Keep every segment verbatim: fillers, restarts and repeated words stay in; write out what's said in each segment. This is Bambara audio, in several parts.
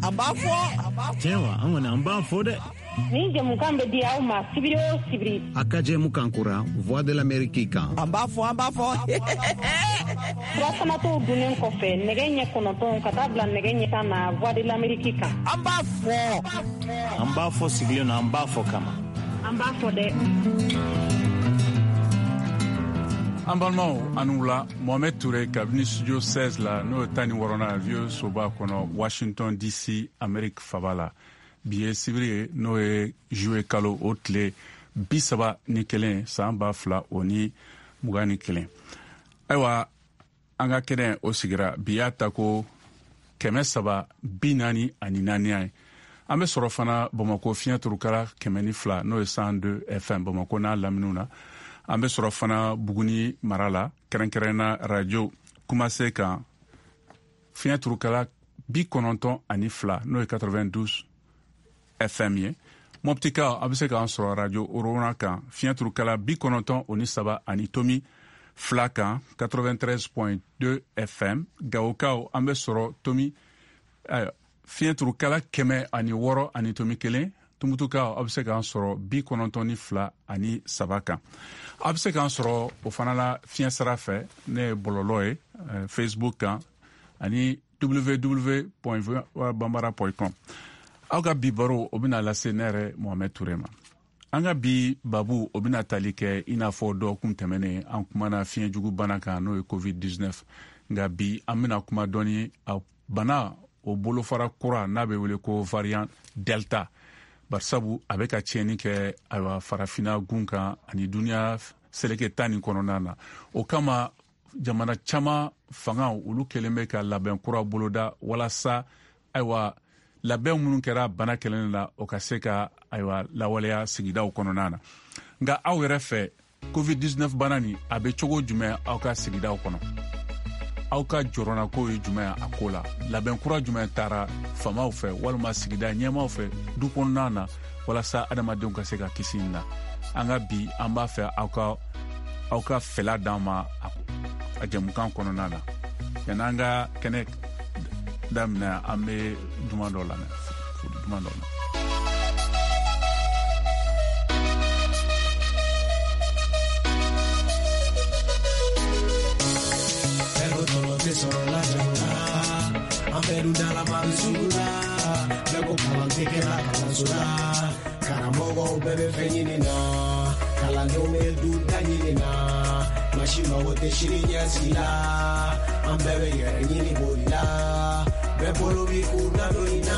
An b'a fɔ. Tiɲɛ wa, an kɔni an b'a fɔ dɛ. Ni jamukan bɛ di aw ma sibiri o sibiri. A ka jɛmukan kura Voix de l'Amérique kan. An b'a fɔ, an b'a fɔ. Furasanatɔw dunnen kɔfɛ nɛgɛ ɲɛ kɔnɔntɔn ka taa bila nɛgɛ ɲɛ tan na Voix de l'Amérique kan. An b'a fɔ. An b'a fɔ sigilen na, an b'a fɔ kama. An b'a fɔ dɛ. An balimaw an wula Mohamed Touré kabini studio seize la n'o ye tan ni wɔɔrɔnan vieux soba kɔnɔ Washington D C Amérique faba la bi ye sibiri ye n'o ye juillet kalo o tile bi saba ni kelen san ba fila o ni mugan ni kelen. Ayiwa an ka kɛnɛ o sigira bi y'a ta ko kɛmɛ saba bi naani ani naaniya ye. An bɛ sɔrɔ fana Bamakɔ fiɲɛ turukala kɛmɛ ni fila n'o ye cent deux F M Bamakɔ n'a laminiw na. An bɛ sɔrɔ fana Buguni mara la kɛrɛnkɛrɛnna radio Kumase kan fiɲɛ turukala bi kɔnɔntɔn ani fila n'o ye quatre-vingt-douze F M ye. Moptika a bɛ se k'an sɔrɔ radio Orona kan fiɲɛ turukala bi kɔnɔntɔn o ni saba ani tomi fila kan quatre-vingt-treize point deux F M. Gawokaw an bɛ sɔrɔ tomi fiɲɛ turukala kɛmɛ ani wɔɔrɔ ani tomi kelen. Tumutukaw a bɛ se k'an sɔrɔ bi kɔnɔntɔn ni fila ani saba kan. A bɛ se k'an sɔrɔ o fana la fiɲɛ sira fɛ ne ye bɔlɔlɔ ye Facebook kan ani w w w point voix bambara point com. Aw ka bi baro o bɛna lase ne yɛrɛ Mohamed Touré ma. An ka bi babu o bɛna tali kɛ i n'a fɔ dɔgɔkun tɛmɛnen an kumana fiɲɛ jugu bana kan n'o ye covid dix-neuf. Nka bi an bɛna kuma dɔɔni a bana o bolofara kura n'a bɛ wele ko variant delta. Barisabu a bɛ ka tiɲɛni kɛ ayiwa farafina gun kan ani duniya seleke tan nin kɔnɔna na. O kama jamana caman fanga olu kɛlen bɛ ka labɛn kura boloda walasa ayiwa labɛn minnu kɛra bana kɛlɛli la o ka se ka ayiwa lawaleya sigidaw kɔnɔna na. Nka aw yɛrɛ fɛ covid dix-neuf bana nin a bɛ cogo jumɛn aw ka sigidaw kɔnɔ? Aw ka jɔrɔna ko ye jumɛn a ko la? Labɛn kura jumɛn taara famaw fɛ walima sigida ɲɛmaw fɛ du kɔnɔna na walasa adamadenw ka se ka kisi na? An ka bi an b'a fɛ aw ka aw ka fɛla d'an ma a jamukan kɔnɔna na. Yan'an ka kɛnɛ daminɛ an bɛ duman dɔ lamɛn duman dɔ la. Soro la jangla amberu dala mansura bego kalante kera kalasura karamogo bebe fenyina kalando medu tanyina mashima wote shirinya sila ambebe yenyini bolila bebolo bi kunanoina.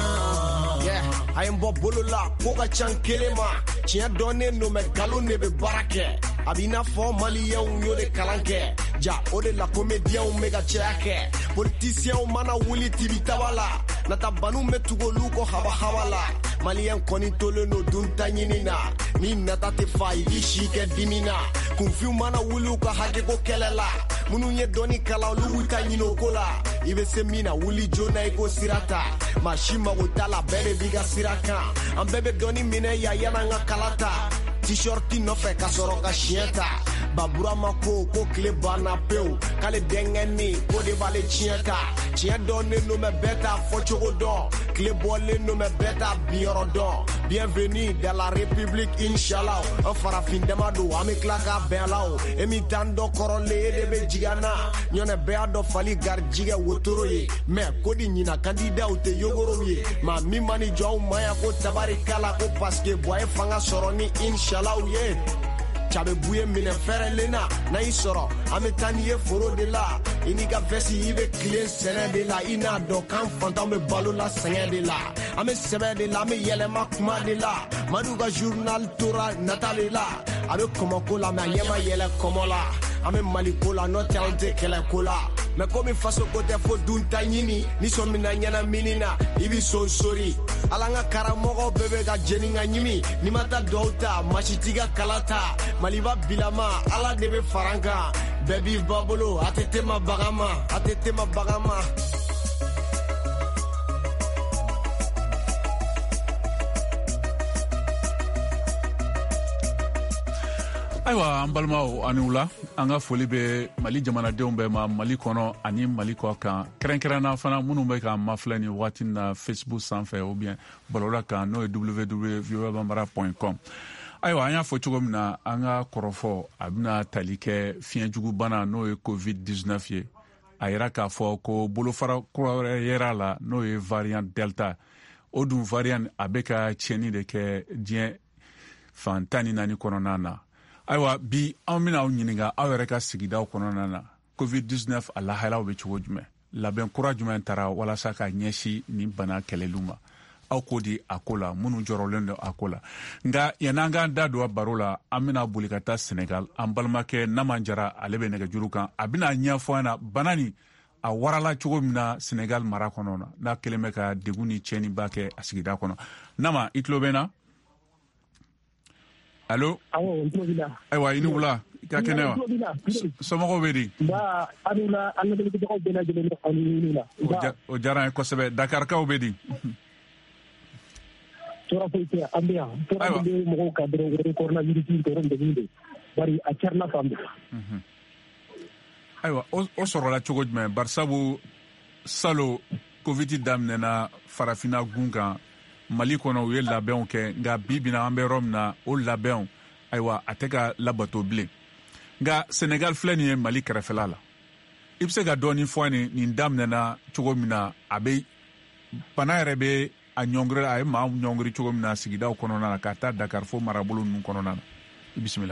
Yeah, I am bobolola koka chankelema chia donne no me galo ne be barake abina fo maliyen yo de kalanke ja o de la comédien mega cheke politicien mana wuli tibitabala nata banu metugolu ko haba hawala malien koni tole no dunta nyinina ni nata te fai shike dimina confiu mana wuli ko hake ko kelela munu ye doni kala lu utanyino kola ibe semina wuli jona iko sirata mashima wotala bebe biga siraka ambebe doni mine ya yana nga kalata t-shirti no fe kasoro ka shienta babura mako ko kle bana peu kale dengeni ko de vale chienta chien donne no me beta fochogo do kle bolle no me beta bioro do. Bienvenue dans la République inshallah en farafin demado amiklaka belao emitando korole de be jigana nyone beado fali garjige wotoroye me kodi nyina candidat ute yogoroye ma mi mani jo maya ko tabarikala ko paske boy fanga soroni inshallah ye chabe buye mine fere lena na isoro ametani ye foro de la iniga vesi ibe clean sene de la ina do kan fantam me balo la sene de la ame sebe de la me yele makuma de la maduga journal tora natale la abe komoko la me yema yele komola ame maliko la no telde kele kola me komi faso kote fo dunta nyini ni so mina nyana minina ibi so sorry alanga karamogo bebe ga jeninga nyimi ni mata douta machitiga kalata maliba bilama ala debe faranga baby babolo atete ma bagama atete ma bagama. Ayiwa an balimaw ani wula an ka foli bɛ Mali jamanadenw bɛɛ ma Mali kɔnɔ ani Mali kɔ kan kɛrɛnkɛrɛnna fana minnu bɛ k'an mafilɛ ni wagati na Facebook sanfɛ ou bien bɔlɔlɔ kan n'o ye w w w point voa bambara point com. Ayiwa an y'a fɔ cogo min na an ka kɔrɔfɔ a bɛna tali kɛ fiɲɛjugubana n'o ye covid dix-neuf ye a yira k'a fɔ ko bolofara kura wɛrɛ yera la n'o ye variant delta o dun variant a bɛ ka tiɲɛni de kɛ diɲɛ fan tan ni naani kɔnɔna na. Ayiwa bi an bɛna aw ɲininka aw yɛrɛ ka sigidaw kɔnɔna na covid dix-neuf a lahalaw bɛ cogo jumɛn labɛn kura jumɛn taara walasa ka ɲɛsin nin bana kɛlɛli ma aw ko di a ko la minnu jɔrɔlen don a ko la nka yan'an k'an da don a baro la an bɛna boli ka taa Senegal an balimakɛ Naman Jara ale bɛ nɛgɛjuru kan a bɛna ɲɛfɔ an na bana nin a warala cogo min na Senegal mara kɔnɔ na n'a kɛlen bɛ ka degun ni tiɲɛniba kɛ a sigida kɔnɔ. Nama i tulo bɛ n na? Allo ayiwa i ni wula i ka kɛnɛ wa somɔgɔw bɛ di o diyara n ye kosɛbɛ Dakarikaw bɛ di ayiwa o sɔrɔla cogo jumɛn barisabu salo covid daminɛna farafinna gun kan Mali kɔnɔ u ye labɛnw kɛ nka bi bi in na an bɛ yɔrɔ min na o labɛnw ayiwa a tɛ ka labato bilen nka Senegal filɛ nin ye Mali kɛrɛfɛla la i bɛ se ka dɔɔni fɔ nin nin daminɛna cogo min na a bɛ bana yɛrɛ bɛ a ɲɔngiri a ye maa ɲɔngiri cogo min na sigidaw kɔnɔna na ka taa Dakar fo marabolo ninnu kɔnɔna na i bisimila.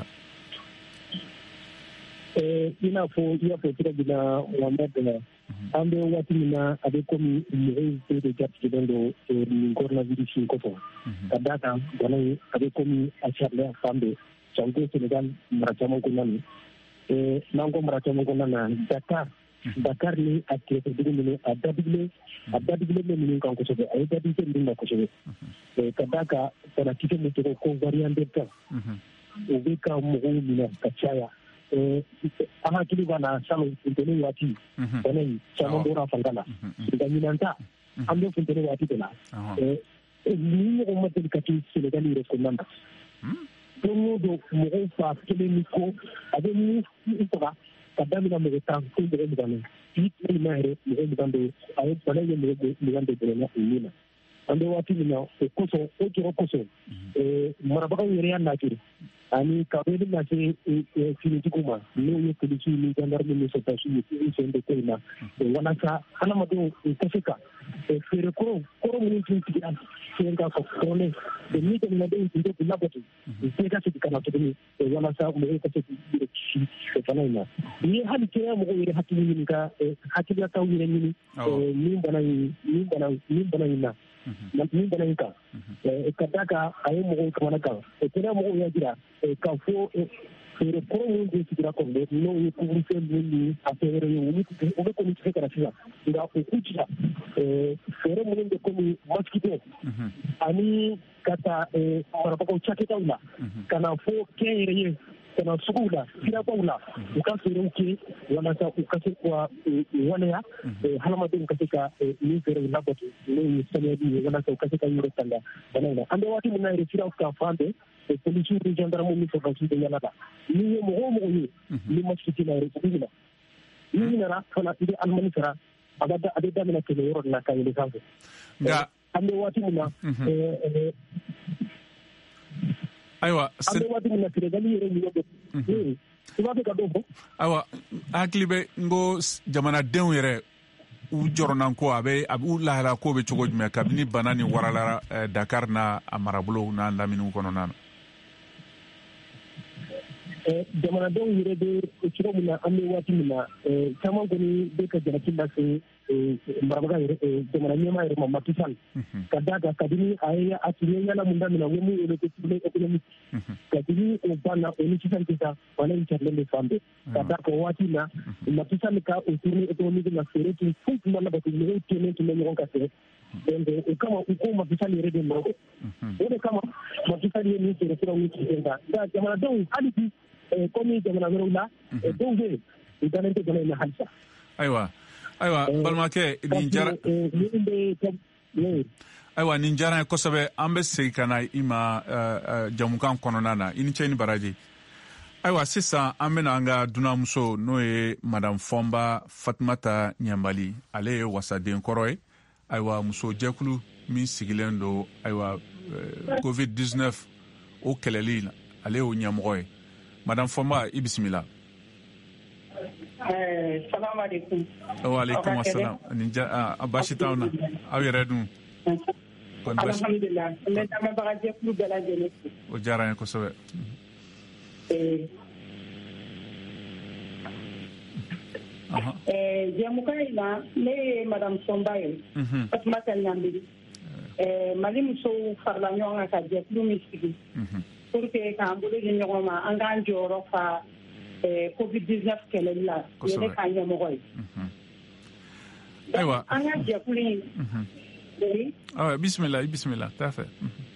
i n'a fɔ i y'a fɔ cogo min na Mohamed an bɛ waati min na a bɛ komi mɔgɔw bɛɛ de jatigɛlen don nin coronavirus in kɔfɛ ka d'a kan bana in a bɛ komi a sariya fan bɛɛ janko Senegal mara caman kɔnɔna na n'an ko mara caman kɔnɔna na Dakar Dakar ni a kɛrɛfɛ dugu ninnu a dadigilen a dadigilen bɛ ninnu kan kosɛbɛ a ye dadigɛ ninnu na kosɛbɛ ka d'a kan banakisɛ min tɔgɔ ko variant delta o bɛ ka mɔgɔw minɛ ka caya an hakili b'a la salon funteni waati bana in caman bɔra fanga la nka ɲinan ta an bɛ funteni waati de la ni ɲɔgɔn ma deli ka kɛ Senegal yɛrɛ kɔnɔna na don o don mɔgɔw fa kelen ni ko a bɛ mun faga ka daminɛ mɔgɔ tan fo mɔgɔ mugan na bi tile ma yɛrɛ mɔgɔ mugan de a ye bana ye mɔgɔ mugan de bɛrɛna o min na an bɛ waati min na o kosɔn o jɔrɔ kosɔn marabagaw yɛrɛ y'a lajɛ ani ka wele lase finitigiw ma n'o ye polisiw ni gendarme ni sɔrɔdasiw ye k'u sen don ko in na walasa hadamadenw u tɛ se ka feere kɔrɔ kɔrɔ minnu tun tigila sen kan ka kɔrɔlen ni jamanadenw tun tɛ k'u labato u bɛɛ ka segin ka na tuguni walasa mɔgɔw ka se k'u yɛrɛ kisi bana in na ni hali kɛnɛya mɔgɔw yɛrɛ hakili ɲini ka hakilinataw yɛrɛ ɲini nin bana in nin bana nin bana in na nin bana in kan ka d'a kan a ye mɔgɔw kamana kan kɛnɛya mɔgɔw y'a jira k'a fɔ feere kɔrɔ minnu bɛ sigira kɔnɔ n'o ye couvre-feu ni a fɛn wɛrɛ ye olu o bɛ kɔni tigɛ ka na sisan nka o k'u jira feere minnu bɛ komi mosquito ani ka taa marabagaw cakɛdaw la ka na fɔ kɛnyɛrɛye ka na suguw la sirabaw la u ka feerew kɛ walasa u ka se ka waleya hadamadenw ka se ka nin feerew labato n'o ye sanuyali ye walasa u ka se ka yɔrɔ tanga bana in na an bɛ waati min na yɛrɛ siraw kan fan bɛɛ polisiw ni gendarmew ni sɔrɔdasiw bɛ yala la n'i ye mɔgɔ o mɔgɔ ye ni ma sigi la yɛrɛ sugu la n'i nana fana i bɛ alimani sara a bɛ daminɛ kɛmɛ yɔrɔ de la ka yɛlɛ sanfɛ an bɛ waati min na ayiwa an bɛ waati min na Senegal yɛrɛ ɲɛ bɛ i b'a fɛ ka dɔ fɔ ayiwa hakili bɛ n ko jamanadenw yɛrɛ u jɔrɔnan ko a bɛ a b'u lahala ko bɛ cogo jumɛn kabini bana ni warala Dakar n'a a marabolo n'a laminiw kɔnɔna na jamanadenw yɛrɛ bɛ cogo min na an bɛ waati min na caman kɔni bɛ ka jalaki lase marabaga yɛrɛ jamana ɲɛmaa yɛrɛ ma Macky Sall ka d'a kan kabini a ye a tun ye yala mun daminɛ o ye mun wele ko tournée économique kabini o banna o ni sisan sisan bana in carilen bɛ fan bɛɛ ka d'a kan waati na Macky Sall ka o tournée économique na feere tun foyi tun ma labato mɔgɔw kelen tun bɛ ɲɔgɔn ka feere donc o kama u ko Macky Sall yɛrɛ de nɔ o de kama Macky Sall ye nin feere siraw ni sigi sen kan nka jamanadenw hali bi komi jamana wɛrɛw la dɔw bɛ yen u dalen tɛ bana in na halisa ayiwa ayiwa balimakɛ nin jara ayiwa nin diyara n ye kosɛbɛ an bɛ segin ka na i ma jamukan kɔnɔna na i ni cɛ ni baraji ayiwa sisan an bena an ka dunanmuso n'o ye madame Fɔnba Fatumata Ɲanbali ale ye wasaden kɔrɔ ye ayiwa muso jɛkulu min sigilen do ayiwa covid dix-neuf o kɛlɛli la ale y'o ɲɛmɔgɔ ye madame Fɔnba i bisimila. ɛɛ salamu aleykum. wa aleykum assalam ni ja a basi t'aw na aw yɛrɛ dun. alhamdulilah n bɛ lamɛnbaga jɛkulu bɛɛ lajɛlen fo. o diyara n ye kosɛbɛ. jɛmukan in na ne ye madame Fɔnba ye Fatumata Ɲanbali mali musow farala ɲɔgɔn kan ka jɛkulu min sigi pour que k'an bolo di ɲɔgɔn ma an k'an jɔyɔrɔ fa covid dix-neuf kɛlɛli la ye ne k'an ɲɛmɔgɔ ye. ayiwa an ka jɛkulu in bisimila i bisimila t'a fɛ.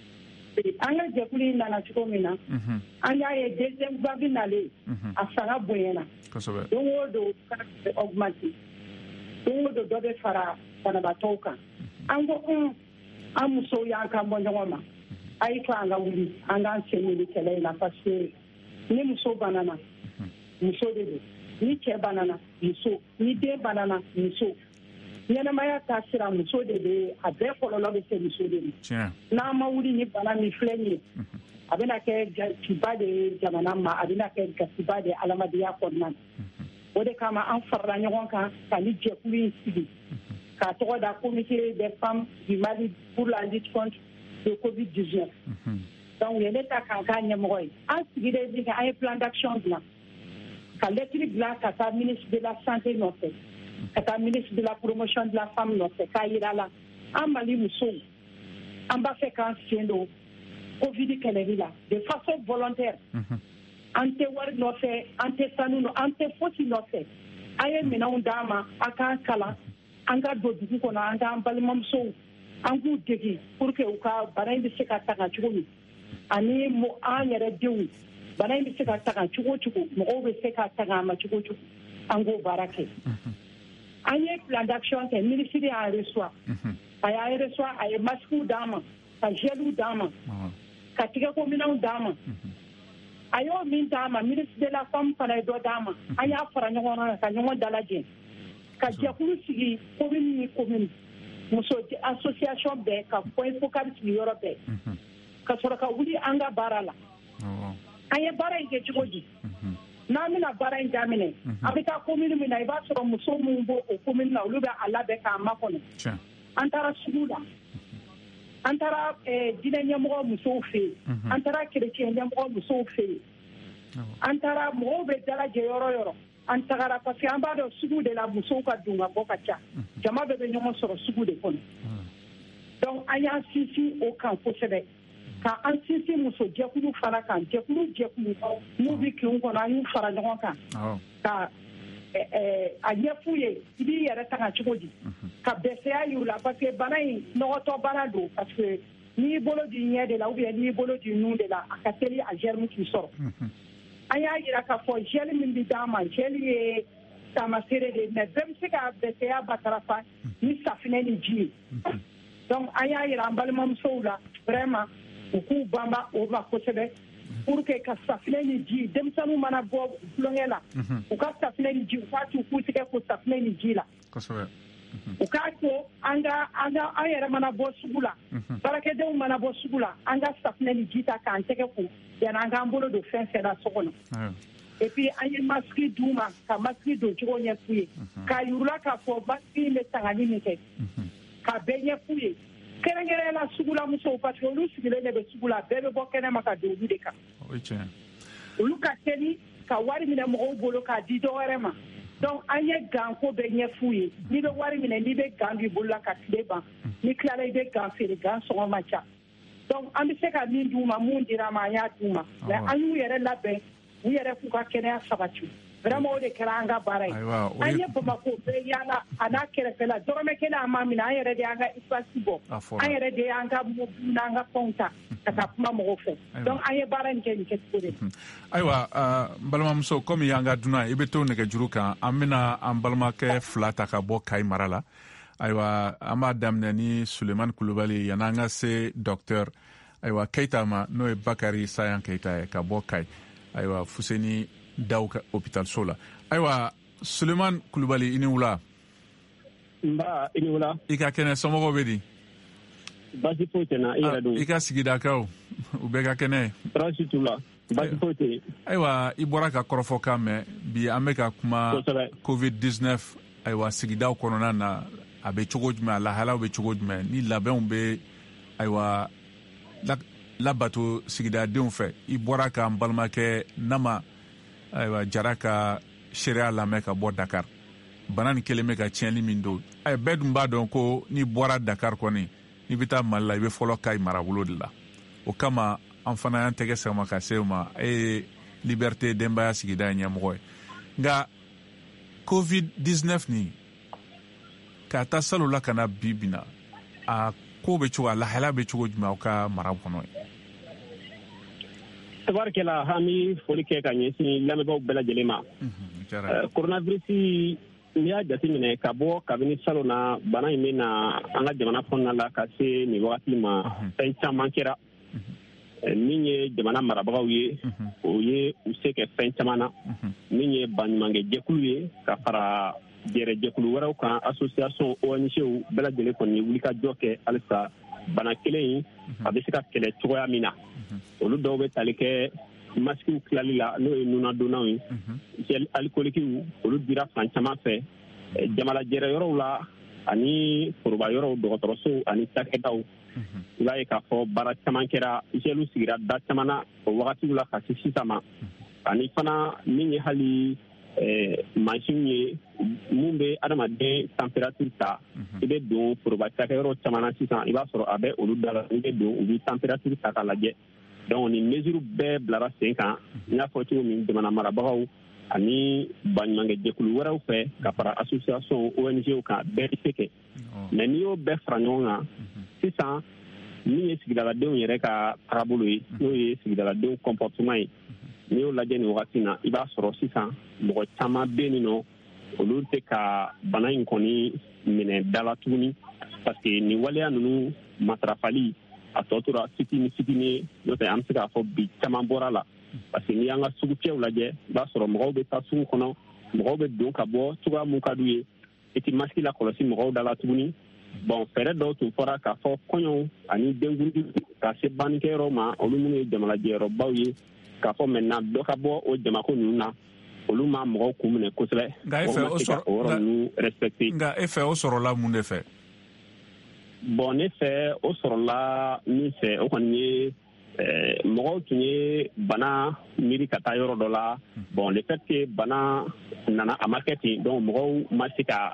an ka jɛkulu in nana cogo min na an y'a ye deuxième vague nalen a fanga bonyana don o don ka augmenter don o don dɔ bɛ fara banabaatɔw kan an ko un an musow y'an kan bɔ ɲɔgɔn ma a yi to an ka wuli an k'an sen wuli kɛlɛ in na parce que ni muso banana muso de don ni cɛ banana muso ni den banana muso ɲɛnɛmaya ta sira muso de bɛ a bɛɛ kɔlɔlɔ bɛ se muso de ma n'an ma wuli ni bana min filɛ nin ye a bɛna kɛ gasiba de ye jamana ma a bɛna kɛ gasiba de ye adamadenya kɔnɔna na o de kama an farala ɲɔgɔn kan ka ni jɛkulu in sigi k'a tɔgɔ da comité des femmes du Mali pour la lutte contre le covid dix-neuf donc u ye ne ta k'an k'a ɲɛmɔgɔ ye an sigilen min kɛ an ye plan d'action dilan ka lettre dilan ka taa ministre de la santé nɔfɛ ka taa ministre de la promotion de la femme nɔfɛ k'a yira la an Mali musow an b'a fɛ k'an sen don covid kɛlɛli la de façon volontaire an tɛ wari nɔfɛ an tɛ sanu an tɛ fosi nɔfɛ an ye minɛnw d'an ma an k'an kalan an ka don dugu kɔnɔ an k'an balimamusow an k'u degi pour que u ka bana in bɛ se ka tanga cogo min ani an yɛrɛ denw bana in bɛ se ka tanga cogo cogo mɔgɔw bɛ se ka tanga a ma cogo cogo an k'o baara kɛ an ye plan d'action kɛ ministre y'a reçoit a y'a reçoit a ye masques d'an ma ka gels d'an ma ka tigɛko minɛnw d'an ma a y'o min d'an ma ministre de la femme fana ye dɔ d'an ma an y'a fara ɲɔgɔn kan ka ɲɔgɔn dalajɛ ka jɛkulu sigi commune ni commune muso association bɛɛ ka point focal sigi yɔrɔ bɛɛ ka sɔrɔ ka wuli an ka baara la an ye baara in kɛ cogo di n'an bɛna baara in daminɛ a bɛ taa commune min na i b'a sɔrɔ muso minnu b'o o commune na olu bɛ a labɛn k'a makɔnɔ an taara sugu la an taara diinɛ ɲɛmɔgɔ musow fɛ yen an taara kerecɛn ɲɛmɔgɔ musow fɛ yen an taara mɔgɔw bɛ dalajɛ yɔrɔ yɔrɔ an tagara parce que an b'a dɔn sugu de la musow ka don ka bɔ ka ca jama bɛɛ bɛ ɲɔgɔn sɔrɔ sugu de kɔnɔ donc an y'an sinsin o kan kosɛbɛ ka an sinsin muso jɛkulu fara kan jɛkulu jɛkulu n'u bɛ kin kɔnɔ an y'u fara ɲɔgɔn kan ka a ɲɛf'u ye i b'i yɛrɛ tanga cogo di ka bɛsɛya y'u la parce que bana in nɔgɔtɔ bana don parce que n'i y'i bolo di ɲɛ de la ou bien n'i y'i bolo di nun de la a ka teli a germe k'i sɔrɔ an y'a yira k'a fɔ gel min bɛ d'an ma gel ye taamasere de mais bɛɛ bɛ se ka bɛsɛya matarafa ni safinɛ ni ji ye donc an y'a yira an balimamusow la vraiment u k'u banba o ma kosɛbɛ pour que ka safinɛ ni ji denmisɛnninw mana bɔ tulonkɛ la u ka safinɛ ni ji u k'a t'u k'u tigɛ ko safinɛ ni ji la u k'a to an ka an ka an yɛrɛ mana bɔ sugu la baarakɛdenw mana bɔ sugu la an ka safinɛ ni ji ta k'an tɛgɛ ko yanni an k'an bolo don fɛn fɛn na so kɔnɔ et puis an ye masque d'u ma ka masque don cogo ɲɛf'u ye k'a yir'u la k'a fɔ masque in bɛ tangali min kɛ ka bɛɛ ɲɛf'u ye kɛrɛnkɛrɛnnen la sugu la musow parce que olu sigilen de bɛ sugu la bɛɛ bɛ bɔ kɛnɛma ka don olu de kan olu ka teli ka wari minɛ mɔgɔw bolo k'a di dɔ wɛrɛ ma donc an ye gan ko bɛɛ ɲɛf'u ye n'i bɛ wari minɛ n'i bɛ gan b'i bolo la ka tile ban n'i tilala i bɛ gan feere gan sɔngɔ man ca donc an bɛ se ka min d'u ma mun dira ma an y'a d'u ma mais an y'u yɛrɛ labɛn u yɛrɛ k'u ka kɛnɛya sabati vraiment o de kɛra an ka baara ye an ye Bamako bɛɛ yaala a n'a kɛrɛfɛ la dɔrɔmɛ kelen an m'a minɛ an yɛrɛ de y'an ka espace bɔ an yɛrɛ de y'an ka mobili n'an ka fɛnw ta ka taa kuma mɔgɔw fɛ donc an ye baara in kɛ nin kɛcogo de ayiwa n balimamuso komi y'an ka dunan i bɛ to nɛgɛjuru kan an bɛna an balimakɛ fila ta ka bɔ Kayi mara la ayiwa an b'a daminɛ ni Sulemani Kulubali yanni an ka se docteur ayiwa Keyita ma n'o ye Bakari Sayan Keyita ye ka bɔ Kayi ayiwa Fuseni Daw ka hôpital so la ayiwa Suleiman Kulubali i ni wula nba i ni wula i ka kɛnɛ somɔgɔw bɛ di basi foyi tɛ na i yɛrɛ don i ka sigidakaw u bɛɛ ka kɛnɛ baasi t'u la basi foyi tɛ ayiwa i bɔra ka kɔrɔfɔkan mɛn bi an bɛ ka kuma covid dix-neuf ayiwa sigidaw kɔnɔna na a bɛ cogo jumɛn a lahalaw bɛ cogo jumɛn ni labɛnw bɛ ayiwa labato sigidadenw fɛ i bɔra ka n balimakɛ Nama ayiwa Jara ka seereya lamɛn ka bɔ Dakar bana ni kelen bɛ ka tiɲɛni min don ɛ bɛɛ dun b'a dɔn ko n'i bɔra Dakar kɔni n'i bɛ taa Mali la i bɛ fɔlɔ Kayi marabolo de la o kama an fana y'an tɛgɛ sama ka se o ma e ye Liberté denbaya sigida ɲɛmɔgɔ ye nka covid dix-neuf nin ka taa salon la ka na bi bi na a ko bɛ cogo a lahala bɛ cogo jumɛn aw ka mara kɔnɔ ye tabarikɛla hami foli kɛ ka ɲɛsin lamɛnbaaw bɛɛ lajɛlen ma coronavirus n'i y'a jateminɛ ka bɔ kabini salon na bana in bɛ na an ka jamana kɔnɔna la ka se nin wagati ma fɛn caman kɛra min ye jamana marabagaw ye o ye u se kɛ fɛn caman na min ye baɲumankɛ jɛkulu ye ka fara gɛrɛ jɛkulu wɛrɛw kan association O N G bɛɛ lajɛlen kɔni ye wulikajɔ kɛ halisa bana kelen in a bɛ se ka kɛlɛ cogoya min na olu dɔw bɛ tali kɛ masikiw tilali la n'o ye nunadonnaw ye gel alikolikiw olu dira fan caman fɛ jamalajɛrɛ yɔrɔw la ani foroba yɔrɔw dɔgɔtɔrɔsow ani cakɛdaw i b'a ye k'a fɔ baara caman kɛra gelu sigira da caman na o wagatiw la ka se sisan ma ani fana min ye hali mansin ye mun bɛ adamaden température ta i bɛ don foroba cakɛyɔrɔ caman na sisan i b'a sɔrɔ a bɛ olu da la i bɛ don u bɛ température ta k'a lajɛ donc ni mesure bɛɛ bilara sen kan n y'a fɔ cogo min jamana marabagaw ani baɲumankɛ jɛkulu wɛrɛw fɛ ka fara association O N G kan bɛɛ se kɛ mais n'i y'o bɛɛ fara ɲɔgɔn kan sisan min ye sigidaladenw yɛrɛ ka taabolo ye n'o ye sigidaladenw comportement ye n'i y'o lajɛ nin wagati na i b'a sɔrɔ sisan mɔgɔ caman bɛ yen nɔ olu tɛ ka bana in kɔni minɛ da la tuguni parce que nin waleya ninnu matarafali a tɔ tora fitini fitini n'o tɛ an bɛ se k'a fɔ bi caman bɔra la parce que n'i y'an ka sugufiyɛw lajɛ i b'a sɔrɔ mɔgɔw bɛ taa sugu kɔnɔ mɔgɔw bɛ don ka bɔ cogoya mun ka d'u ye i tɛ masiki la kɔlɔsi mɔgɔw da la tuguni bon fɛɛrɛ dɔw tun fɔra k'a fɔ kɔɲɔw ani denkundi ka se bannikɛyɔrɔ ma olu minnu ye jamalajɛyɔrɔbaw ye k'a fɔ maintenant dɔ ka bɔ o jamako ninnu na olu ma mɔgɔw kun minɛ kosɛbɛ nka e fɛ o sɔrɔ o yɔrɔ ninnu respecté nka e fɛ o sɔrɔla mun de fɛ bon ne fɛ o sɔrɔla min fɛ o kɔni ye mɔgɔw tun ye bana miiri ka taa yɔrɔ dɔ la bon le fait que bana nana a ma kɛ ten donc mɔgɔw ma se ka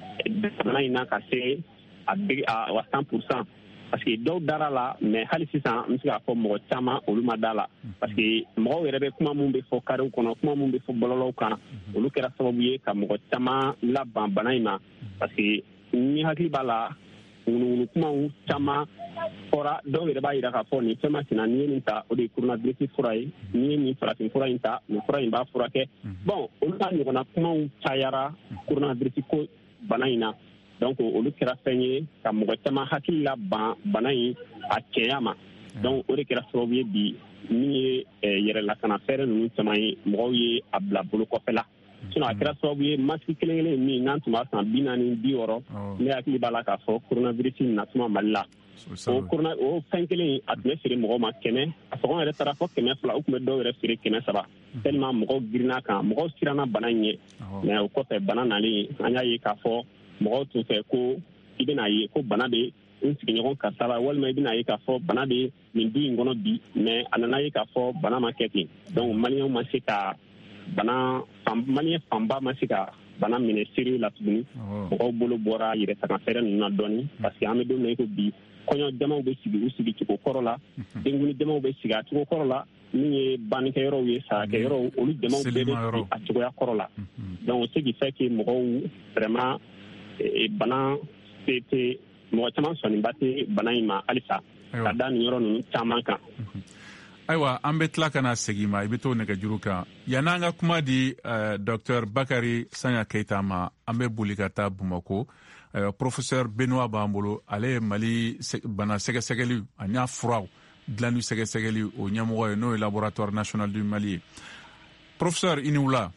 bana in na ka se a bɛ a wa cent pour cent parce que dɔw dara la mais hali sisan n bɛ se k'a fɔ mɔgɔ caman olu ma da la parce que mɔgɔw yɛrɛ bɛ kuma min bɛ fɔ karew kɔnɔ kuma min bɛ fɔ bɔlɔlɔw kan olu kɛra sababu ye ka mɔgɔ caman laban bana in ma parce que ni hakili b'a la ŋunuŋunu kumaw caman fɔra dɔw yɛrɛ b'a jira k'a fɔ nin fɛn masina n'i ye nin ta o de ye coronavirus fura ye n'i ye nin farafin fura in ta nin fura in b'a furakɛ bon olu ka ɲɔgɔnna kumaw cayara coronavirus ko bana in na donc olu kɛra fɛn ye ka mɔgɔ caman hakili la ban bana in a cɛya ma donc o de kɛra sababu ye bi min ye yɛrɛlakana fɛɛrɛ ninnu caman ye mɔgɔw ye a bila bolo kɔfɛ la sinon a kɛra sababu ye masiki kelen kelen min n'an tun b'a san bi naani bi wɔɔrɔ ne hakili b'a la k'a fɔ coronavirus natuma mali la o corona o fɛn kelen a tun bɛ feere mɔgɔw ma kɛmɛ a sɔgɔn yɛrɛ taara fɔ kɛmɛ fila u tun bɛ dɔw yɛrɛ feere kɛmɛ saba tellement mɔgɔw girinna kan mɔgɔw siranna bana in ɲɛ mais o kɔfɛ bana nalen an y'a ye k'a fɔ mɔgɔw tun fɛ ko i bɛna ye ko bana bɛ n sigiɲɔgɔn karisa la walima i bɛna ye k'a fɔ bana bɛ nin du in kɔnɔ bi mais a nana ye k'a fɔ bana ma kɛ ten donc maliyɛnw ma se ka bana maliyɛn fanba ma se ka bana minɛ sérieux la tuguni mɔgɔw bolo bɔra yɛrɛsaga fɛɛrɛ ninnu na dɔɔni parce que an bɛ don min na i ko bi kɔɲɔ jamaw bɛ sigi u sigi cogo kɔrɔ la denkuli jamaw bɛ sigi a cogo kɔrɔ la min ye bannikɛyɔrɔw ye sarakɛyɔrɔw olu jamaw bɛɛ bɛ sigi a cogoya kɔrɔ la donc ce qui fait que mɔgɔw vraiment bana tɛ mɔgɔ caman sɔnniba tɛ bana in ma halisa ka da nin yɔrɔ ninnu caman kan. ayiwa an bɛ tila ka na segin ma i bɛ to nɛgɛjuru kan yann'an ka kuma di uh, docteur Bakari Sanya Keyita ma an bɛ boli ka taa Bamako uh, professeur Benoît b'an bolo ale ye Mali bana sɛgɛsɛgɛli ani a furaw dilanni sɛgɛsɛgɛli o ɲɛmɔgɔ ye n'o ye laboratoire national du Mali ye. Professeur i ni wula.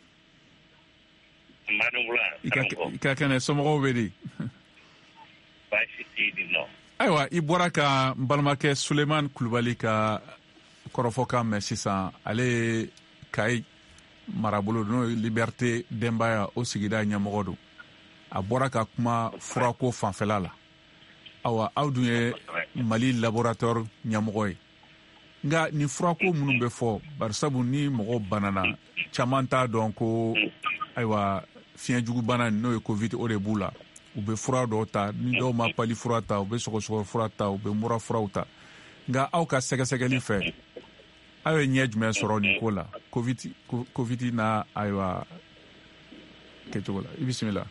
I ka kɛnɛ somɔgɔw bɛ di? Baasi tɛ di nɔ. Ayiwa i bɔra ka n balimakɛ Sulemani Kulubali ka kɔrɔfɔkan mɛn sisan, ale ye Kayi marabolo n'o ye Liberté denbaya o sigida ɲɛmɔgɔ don. A bɔra ka kuma furako fanfɛla la. Awa aw dun ye Mali laboratoire ɲɛmɔgɔ ye. Nka nin furako minnu bɛ fɔ barisabu ni mɔgɔ banana caman t'a dɔn ko ayiwa fiɲɛjugu bana n'o ye Covid o de b'u la. U bɛ fura dɔw ta, ni dɔw ma pali fura ta, u bɛ sɔgɔsɔgɔ fura ta, u bɛ mura furaw ta. Nka aw ka sɛgɛsɛgɛli fɛ, aw ye ɲɛ jumɛn sɔrɔ nin ko la? Covid Covid n'a ayiwa kɛcogo la. I bisimila.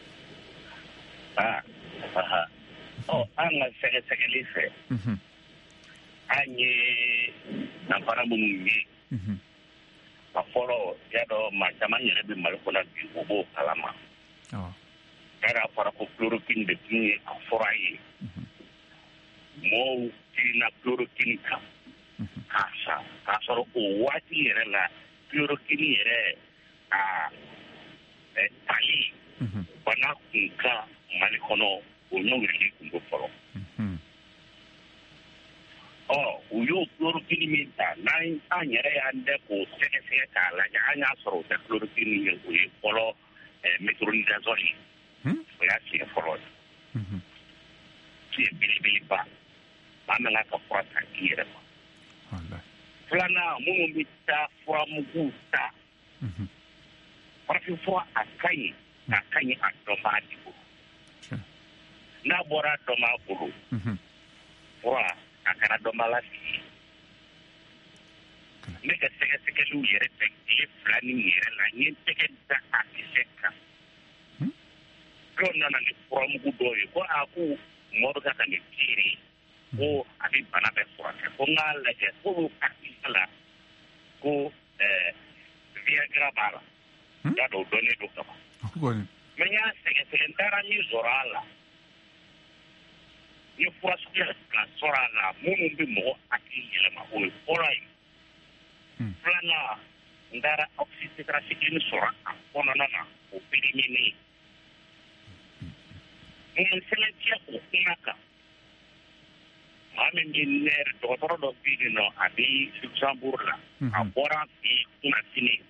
Ah, aha. Ɔ an ka sɛgɛsɛgɛli fɛ, an ye danfara minnu ye. A fɔlɔ y'a dɔn maa caman yɛrɛ bɛ Mali kɔnɔ bi o b'o kalama. Kɛra fɔra ko chloroquine de tun ye a fɔra ye. Mɔɔw girinna chloroquine kan k'a san k'a sɔrɔ o waati yɛrɛ la chloroquine yɛrɛ a tali bana kun kan Mali kɔnɔ o ɲɔngirili kun do fɔlɔ. Ɔ u y'o chloroquine min ta n'an an yɛrɛ y'an dɛ k'o sɛgɛsɛgɛ k'a lajɛ an y'a sɔrɔ o tɛ chloroquine ye o ye fɔlɔ métronidazole ye. O y'a tiɲɛ fɔlɔ ye. Tiɲɛ belebeleba an nana ka fura ta i yɛrɛ ma. Filanan minnu bɛ taa furamuguw ta farafinfura a ka ɲi a ka ɲi a dɔnbaga de bolo. N'a bɔra dɔnbaga bolo fura a kana dɔnbaga lasigi. Ne ka sɛgɛsɛgɛliw yɛrɛ bɛ tile fila ni yɛrɛ la n ye n tɛgɛ da a kisɛ kan. Dɔw nana ni furamugu dɔw ye ko a ko mɔɔ bɛ ka nin tiiri ko a bɛ bana bɛɛ furakɛ ko n k'a lajɛ ko a kisɛ la ko Viagra b'a la. Y'a dɔn o dɔnnen don kaban. Mɛ n y'a sɛgɛsɛgɛ n taara min sɔrɔ a la. N ye fura suguya fila sɔrɔ a la minnu bɛ mɔgɔ hakili yɛlɛma o ye fɔlɔ ye. Filanan n taara oxytetracycline sɔrɔ a kɔnɔna na o périmé. Mun sɛbɛn tiɲɛ o kuma kan. Maa min bɛ nɛɛri dɔgɔtɔrɔ dɔ bɛ yen nɔ a bɛ Luxembourg la. A bɔra bi kunnafoni.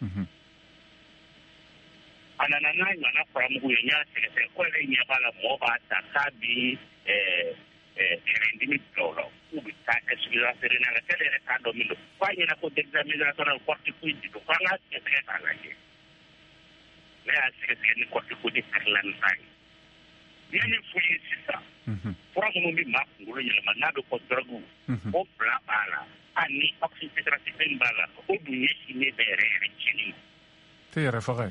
A nana n'a ɲɔgɔnna furamugu ye n y'a sɛgɛsɛgɛ ko yɛrɛ ɲɛ b'a la mɔgɔ b'a ta k'a bɛ yɛrɛdimi bila o la k'u bɛ taa insuffisance rénale k'ale yɛrɛ t'a dɔn min don f'a ɲɛna ko dexamethasone corticoïde de don f'an k'a sɛgɛsɛgɛ k'a lajɛ. Ne y'a sɛgɛsɛgɛ ni corticoïde perlane ta ye. N ye min f'u ye sisan fura minnu bɛ maa kunkolo yɛlɛma n'a bɛ fɔ drogue o fila b'a la a ni oxytetracycline b'a la o dun ɲɛsinnen bɛ yɛrɛ yɛrɛ tiɲɛni ma. Tɛ yɛrɛ faga ye.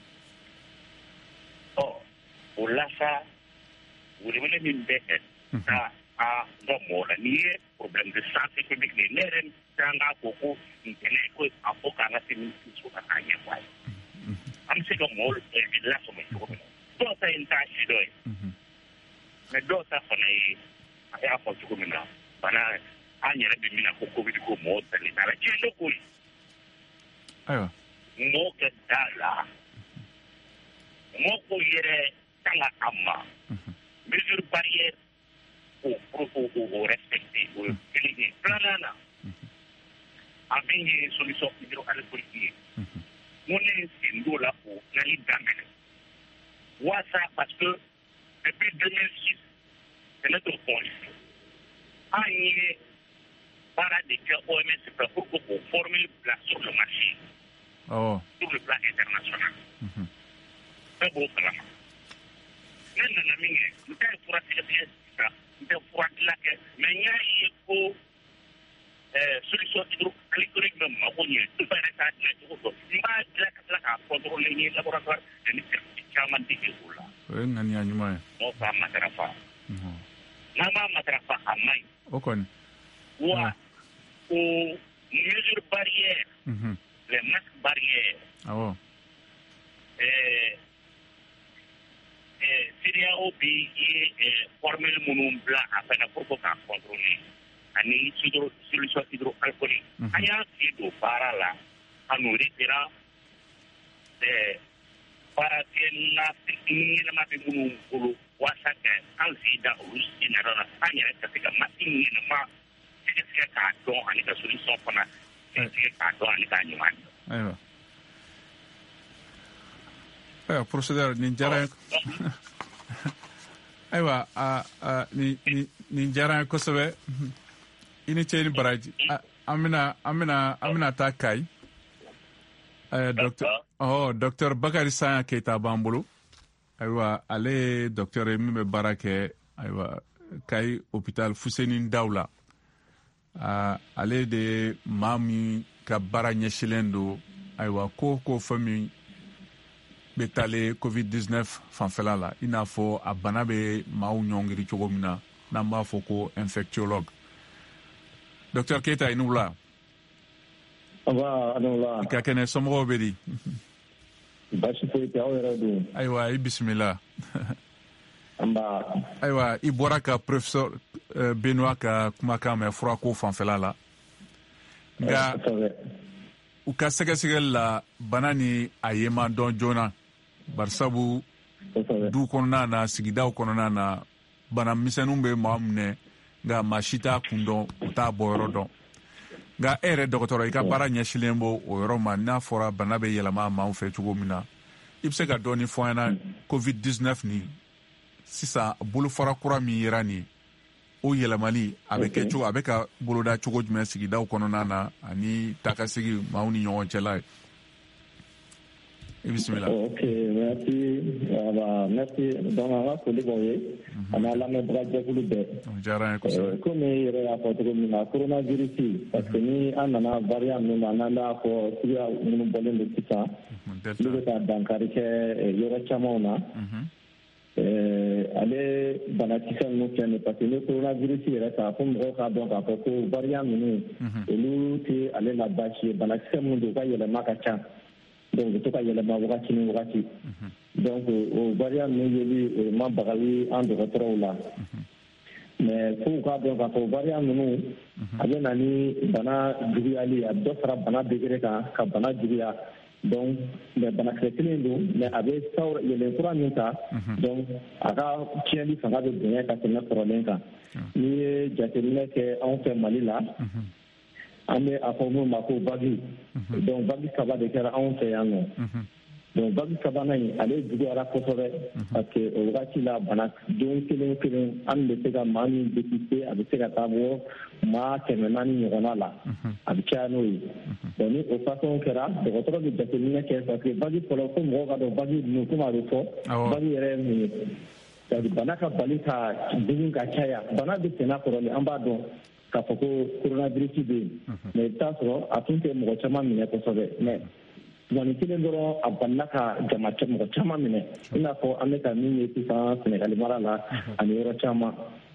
Ɔ o la sa welewele min bɛ kɛ ka a dɔ mɔgɔ la n'i ye problème de santé publique ye ne yɛrɛ kan k'a fɔ ko ntɛnɛn ko a fɔ k'an ka se ministre ka k'a ɲɛfɔ a ye. An bɛ se ka mɔgɔw lasɔmɔ cogo min na. Dɔw ta ye n t'a si dɔ ye mɛ dɔw ta fana ye a y'a fɔ cogo min na bana an yɛrɛ bɛ min na ko Covid ko mɔgɔw tali t'a la tiɲɛ tɛ ko ye. Ayiwa. Mɔgɔw kɛ da la mɔgɔw ko yɛrɛ tanga a ma mesure barrière o o o respecté o ye kelen ye. Filanan na a bɛ ye solution hydroalcoolique ye. N ko ne ye sen don o la o nali daminɛ. Waasa parce que depuis deux mille six c'est notre police an ye baara de kɛ O M S fɛ pour que o formule bila sur le marché sur le plan international. Bɛɛ b'o kalama. Ne nana min kɛ n tɛ fura tigɛtigɛ sisan n tɛ fura dilan kɛ mɛ n y'a ye ko solution hydroalcoolique bɛ mago ɲɛ n yɛrɛ t'a dilan cogo dɔn n b'a dilan ka tila k'a contrôler n ye laboratoire de ni service caman dege o la. O ye ŋaniya ɲuman ye. Mɔgɔw k'a matarafa. N'an m'a matarafa a man ɲi. O kɔni. Wa o mesure barrière les masques barrières. Awɔ. C E D E A O bi ye formule minnu bila a fɛnɛ pour que k'a contrôler ani solution hydroalcoolique an y'a se don baara la a n'o retira baarakɛla ɲɛnama bɛ minnu bolo walasa ka an sen da olu senna la an yɛrɛ ka se ka machine ɲɛnama sɛgɛsɛgɛ k'a dɔn ani ka solution fana sɛgɛsɛgɛ k'a dɔn ani k'a ɲuman dɔn. Ayiwa. Ayiwa procédure nin diyara n ye. Ayiwa nin diyara n ye kosɛbɛ. I ni ce ni baraji. An bɛna an bɛna an bɛna taa Kayi. Docteur oh Docteur Bakari Sanya Keita b'an bolo. Ayiwa ale ye docteur ye min bɛ baara kɛ ayiwa Kayi hôpital Fuseni Dawula. Ale de ye maa min ka baara ɲɛsilen don ayiwa ko ko fɛn min bɛ taale covid dix-neuf fanfɛla la i n'a fɔ a bana bɛ maaw ɲɔngiri cogo min na n'an b'a fɔ ko infectiologue. Docteur Keita i ni wula. Aba anula. I ka kɛnɛ somɔgɔw bɛ di. Basi foyi tɛ aw yɛrɛ don. Ayiwa i bisimila. Amba. Ayiwa i bɔra ka professeur Benoît ka kumakan mɛn furako fanfɛla la. Nka u ka sɛgɛsɛgɛli la bana ni a ye ma dɔn joona barisabu du kɔnɔna na sigidaw kɔnɔna na bana misɛnninw bɛ maa minɛ nka maa si t'a kun dɔn u t'a bɔ yɔrɔ dɔn. Nka e yɛrɛ dɔgɔtɔrɔ i ka baara ɲɛsilen bɔ o yɔrɔ ma n'a fɔra bana bɛ yɛlɛma maaw fɛ cogo min na i bɛ se ka dɔɔni fɔ an ɲɛna covid dix-neuf ni sisan bolofara kura min yera nin o yɛlɛmali a bɛ kɛ cogo a bɛ ka boloda cogo jumɛn sigidaw kɔnɔna na ani takasigi maaw ni ɲɔgɔn cɛla ye. I bisimila. Ok, merci. Voilà, merci. Donc, on va foli b'aw ye. An b'a lamɛnbaga jɛkulu bɛɛ. O diyara n ye kosɛbɛ. Komi i yɛrɛ y'a fɔ cogo min na coronavirus parce que ni an nana variant min na n'an b'a fɔ suguya minnu bɔlen don sisan olu bɛ ka dankari kɛ yɔrɔ camanw na. Ale banakisɛ ninnu filɛ nin ye parce que ni coronavirus yɛrɛ ta fo mɔgɔw k'a dɔn k'a fɔ ko variant ninnu olu tɛ ale la baasi ye banakisɛ minnu don u ka yɛlɛma ka ca. Donc, u bɛ to ka yɛlɛma wagati ni wagati. Donc, o variant ninnu yeli o ma bagali an dɔgɔtɔrɔw la. Mais fo k'a dɔn k'a fɔ variant ninnu a bɛ na ni bana juguyali a bɛ dɔ fara bana degré kan ka bana juguya. Donc, mais banakisɛ kelen don mais a bɛ sawura yɛlɛn kura min ta. Donc, a ka tiɲɛli fanga bɛ bonya ka tɛmɛ kɔrɔlen kan. N'i ye jateminɛ kɛ anw fɛ Mali la. An bɛ a fɔ min ma ko vague. Donc vague saba de kɛra anw fɛ yan nɔ. Donc vague sabanan in ale juguyara kosɛbɛ parce que o wagati la bana don kelen kelen an bɛ se ka maa min dépister a bɛ se ka taa bɔ maa kɛmɛ naani ɲɔgɔnna la a bɛ caya n'o ye. Donc ni o façon kɛra dɔgɔtɔrɔ bɛ jateminɛ kɛ parce que vague fɔlɔ fo mɔgɔw ka dɔn vague ninnu komi a bɛ fɔ vague yɛrɛ ye mun ye. C'est-à-dire bana ka bali ka bugun ka caya bana bɛ senna kɔrɔlen an b'a dɔn. K'a fɔ ko coronavirus bɛ yen mais i bɛ taa sɔrɔ a tun tɛ mɔgɔ caman minɛ kosɛbɛ mais tumani kelen dɔrɔn a balila ka jama mɔgɔ caman minɛ i n'a fɔ an bɛ ka min ye sisan Sɛnɛgali mara la ani yɔrɔ caman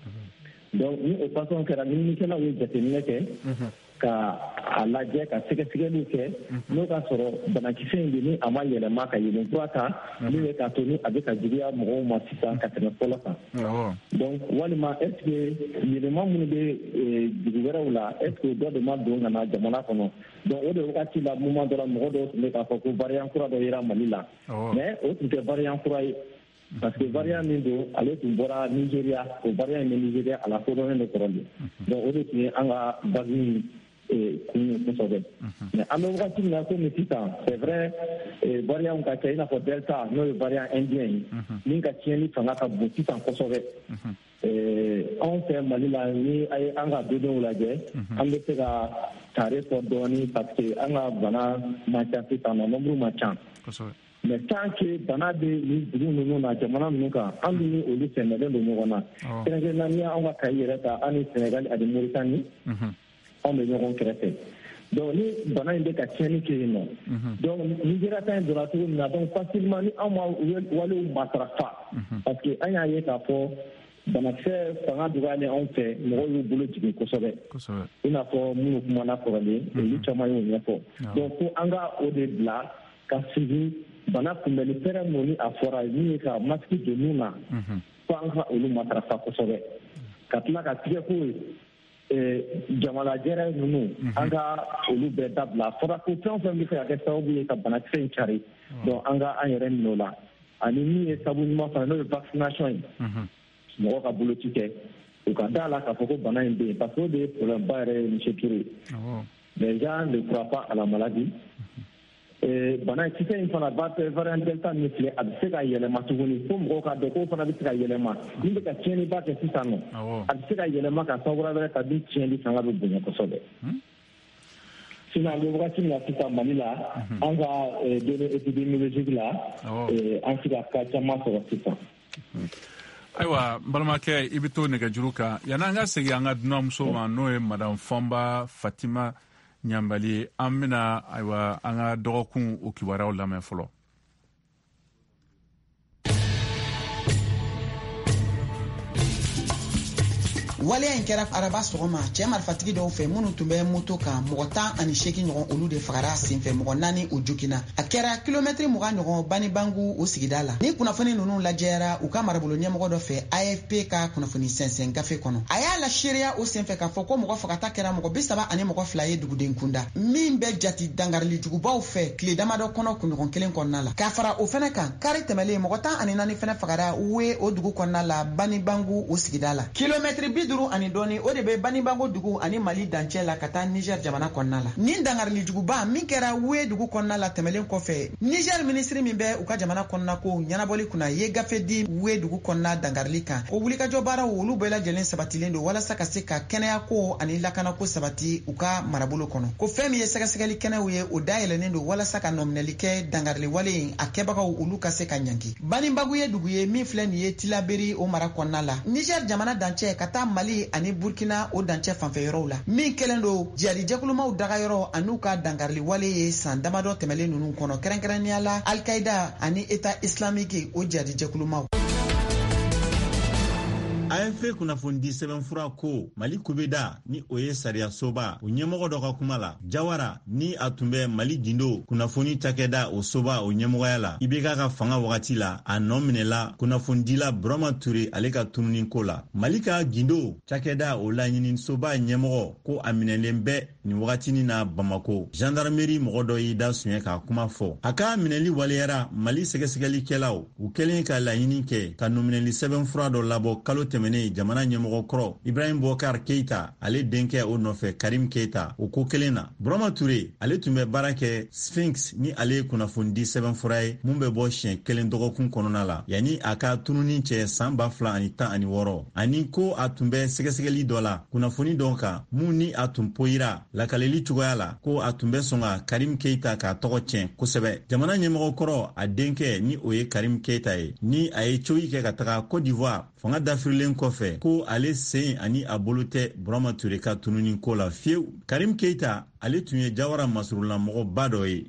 donc ni o façon kɛra ɲininikɛlaw ye jateminɛ kɛ ka a lajɛ ka sɛgɛsɛgɛliw kɛ n'o ka sɔrɔ banakisɛ in de ni a ma yɛlɛma ka yɛlɛn kura ta min ye k'a to ni a bɛ ka juguya mɔgɔw ma sisan ka tɛmɛ fɔlɔ kan donc walima est ce que yɛlɛma minnu bɛ dugu wɛrɛw la est ce que dɔ de ma don ka na jamana kɔnɔ donc o de wagati la moment dɔ la mɔgɔ dɔw tun bɛ k'a fɔ ko variant kura dɔ yera Mali la mais o tun tɛ variant kura ye parce que variant min don ale tun bɔra Nigeria o variant in bɛ Nigeria a la kodɔnnen de kɔrɔlen donc o de tun ye an ka vague kun ye kosɛbɛ mais an bɛ wagati min na komi sisan c'est vrai variant ka kɛ i n'a fɔ delta n'o ye variant indien ye min ka tiɲɛni fanga ka bon sisan kosɛbɛ anw fɛ Mali la ni a ye an ka dondenw lajɛ an bɛ se ka tare fɔ dɔɔni parce que an ka bana man ca sisan nɔ nombre man ca mais tant que bana bɛ nin dugu ninnu na jamana ninnu kan an bɛ ni olu sɛnɛlen don ɲɔgɔn na kɛrɛnkɛrɛnnenya n'i y'anw ka Kayi yɛrɛ ta an ni Sɛnɛgali ani Moritani anw bɛ ɲɔgɔn kɛrɛfɛ donc ni bana in bɛ ka tiɲɛni kɛ yen nɔ donc Nigéria ta in donna cogo min na donc facilement ni anw ma walew matarafa parce que an y'a ye k'a fɔ banakisɛ fanga dɔgɔyalen anw fɛ mɔgɔw y'u bolo jigin kosɛbɛ i n'a fɔ minnu kumana kɔrɔlen olu caman y'o ɲɛfɔ donc ko an ka o de bila ka sigi bana kunbɛnni fɛɛrɛ mun ni a fɔra min ye ka masiki don nun na fo an ka olu matarafa kosɛbɛ ka tila ka tigɛko jamana jɛrɛ ninnu an ka olu bɛɛ dabila fɔra ko fɛn o fɛn bɛ se ka kɛ sababu ye ka banakisɛ in cari donc an ka an yɛrɛ minɛ o la ani min ye sababu ɲuman fana n'o ye vaccination ye mɔgɔ ka boloci kɛ u ka da la k'a fɔ ko bana in bɛ yen parce que o de ye problème ba yɛrɛ ye monsieur Touré les gens ne croient pas à la maladie bana kisɛ in fana variant delta min filɛ a bɛ se ka yɛlɛma tuguni fo mɔgɔw k'a dɔn k'o fana bɛ se ka yɛlɛma min bɛ ka tiɲɛniba kɛ sisan nɔ a bɛ se ka yɛlɛma ka sababu wɛrɛ ka di tiɲɛni fanga bɛ bonya kosɛbɛ sinon an bɛ wagati min na sisan Mali la an ka données épidémiologiques la an se ka cas caman sɔrɔ sisan. Ayiwa balimakɛ i bɛ to nɛgɛjuru kan yanni an ka segin an ka dunanmuso ma n'o ye madame Fɔnba Fatima Ɲanbali an bɛna ayiwa an ka dɔgɔkun o kibaruyaw lamɛn fɔlɔ. waleya in kɛra araba sɔgɔma cɛ marifatigi dɔw fɛ minnu tun bɛ moto kan mɔgɔ tan ani seegin ɲɔgɔn olu de fagara senfɛ mɔgɔ naani o jogina a kɛra kilomɛtiri mugan ɲɔgɔn banibangu o sigida la ni kunnafoni ninnu lajɛyara u ka marabolo ɲɛmɔgɔ dɔ fɛ A F P ka kunnafoni sɛnsɛn gafe kɔnɔ a y'a la seereya o senfɛ k'a fɔ ko mɔgɔ fagata kɛra mɔgɔ bi saba ani mɔgɔ fila ye duguden kunda min bɛ jati dangarili jugubaw fɛ tile damadɔ kɔnɔ kunɲɔgɔn kelen kɔnɔna la k'a fara o fɛnɛ kan kari tɛmɛlen mɔgɔ tan ani naani fɛnɛ fagara we o dugu kɔnɔna la banibangu o sigida la kilomɛtiri bi duuru ani dɔɔni o de bɛ banibangu dugu ani Mali dancɛ la ka taa Niger jamana kɔnɔna la ni dangarili juguba min kɛra we dugu kɔnɔna la tɛmɛlen kɔfɛ Niger ministre min bɛ u ka jamana kɔnɔna ko ɲɛnabɔli kunna ye gafe di we dugu kɔnɔna dangarili kan o wulikajɔ baaraw olu bɛɛ lajɛlen sabatilen don walasa ka se ka kɛnɛya ko ani lakana ko sabati u ka marabolo kɔnɔ ko fɛn min ye sɛgɛsɛgɛli kɛnɛw ye o dayɛlɛnnen don walasa ka nɔminɛli kɛ dangarili wale in a kɛbagaw olu ka se ka ɲanki banibangu ye dugu ye min filɛ nin ye tilaberi o mara kɔnɔna la Niger jamana dancɛ ka taa Mali ani Burkina o dancɛ fanfɛ yɔrɔw la min kɛlen don jihadi jɛkulumaw daga yɔrɔ an'u ka dangarili wale ye san damadɔ tɛmɛlen ninnu kɔnɔ kɛrɛnkɛrɛnnenya la Al-Qaïda ani État islamique o jihadi jɛkulumaw. A F P kunnafoni sɛbɛnfura ko Mali kubeda ni o ye sariya soba o ɲɛmɔgɔ dɔ ka kuma la Jawara ni a tun bɛ Mali gindo kunnafoni cakɛda o soba o ɲɛmɔgɔya la I B K ka fanga wagati la a nɔ minɛla kunnafonidila Burama Ture ale ka tununi ko la Mali ka gindo cakɛda o laɲini soba ɲɛmɔgɔ ko a minɛlen bɛ nin wagatinin na Bamako gendarmerie mɔgɔ dɔ y'i da suɲɛ k'a kuma fɔ a ka minɛli waleyara Mali sɛgɛsɛgɛlikɛlaw u kɛlen ka laɲini kɛ ka nominɛli sɛbɛnfura dɔ labɔ kalo tɛmɛnen jamana ɲɛmɔgɔ kɔrɔ Ibrahim Boubacar Keita ale denkɛ o nɔfɛ Karim Keita o ko kelen na Burama Ture ale tun bɛ baara kɛ Sphinx ni ale ye kunnafonidi sɛbɛnfura ye mun bɛ bɔ siɲɛ kelen dɔgɔkun kɔnɔna la yanni a ka tununi cɛ san ba fila ani tan ani wɔɔrɔ ani ko a tun bɛ sɛgɛsɛgɛli dɔ la kunnafoni dɔ kan mun ni a tun poyira lakaleli cogoya la ko a tun bɛ sɔn ka Karim Keita ka tɔgɔ tiɲɛ kosɛbɛ jamana ɲɛmɔgɔ kɔrɔ a denkɛ ni o ye Karim Keita ye ni a ye coyi kɛ ka taga Côte d'Ivoire fanga dafirilen kɔfɛ ko ale sen ani a bolo tɛ Burama Ture ka tununi ko la fiyewu Karim Keita ale tun ye Jawara masurulamɔgɔba dɔ ye.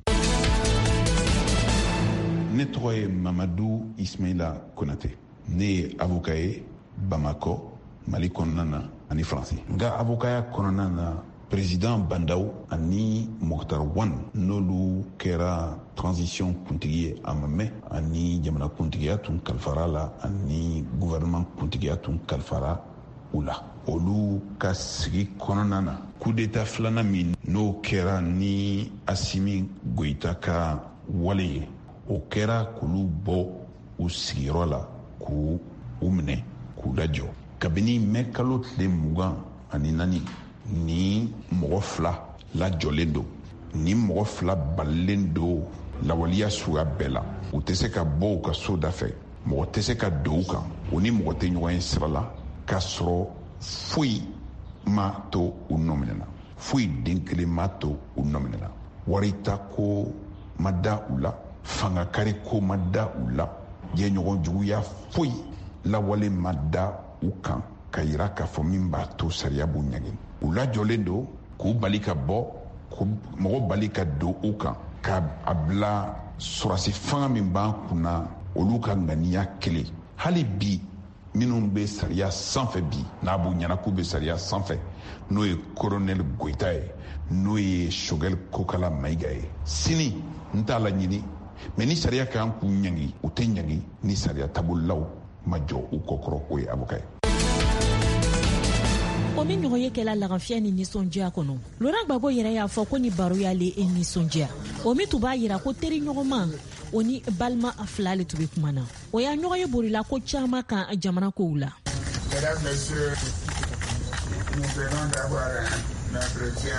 Ne tɔgɔ ye Mamadou Ismaïla Konate ne ye avocat ye Bamako Mali kɔnɔna na ani Faransi nka avocaya kɔnɔna na président Bandaw ani Mokhtar Wan n'olu kɛra transition kuntigi ye a ma mɛn ani jamana kuntigiya tun kalifara la ani gouvernement kuntigiya tun kalifara u la olu ka sigi kɔnɔna na coup d'état filanan min n'o kɛra ni Assimi Goïta ka wale ye o kɛra k'olu bɔ u sigiyɔrɔ la k'u u minɛ k'u lajɔ kabini mɛ kalo tile mugan ani naani ni mɔgɔ fila lajɔlen don ni mɔgɔ fila balilen don lawaleya suguya bɛɛ la u tɛ se ka bɔ u ka so da fɛ mɔgɔ tɛ se ka don u kan u ni mɔgɔ tɛ ɲɔgɔn ye sira la k'a sɔrɔ foyi ma to u nɔminɛna foyi den kelen ma to u nɔminɛna warita ko ma da u la fangakari ko ma da u la jɛɲɔgɔn juguya foyi lawale ma da u kan ka yira k'a fɔ min b'a to sariya b'u ɲagin u lajɔlen don k'u bali ka bɔ k'u mɔgɔ bali ka don u kan ka a bila sɔrɔsi fanga min b'an kunna olu ka ŋaniya kelen hali bi minnu bɛ sariya sanfɛ bi n'a b'u ɲɛna k'u bɛ sariya sanfɛ n'o ye colonel Goïta ye n'o ye Choguel Kokala Maïga ye sini n t'a laɲini mɛ ni sariya kan k'u ɲangi u tɛ ɲangi ni sariya taabololaw ma jɔ u kɔkɔrɔ o ye avocat ye. o min ɲɔgɔn ye kɛla laganfiya ni nisɔndiya kɔnɔ. Laurent Gbagbo yɛrɛ y'a fɔ ko ni baro y'ale nisɔndiya. O min tun b'a yira ko teri ɲɔgɔnma o ni balima fila le tun bɛ kuma na. O y'a ɲɔgɔn ye bolila ko caman kan jamana kow la. Mesdames, Messieurs, nous venons d'avoir un entretien.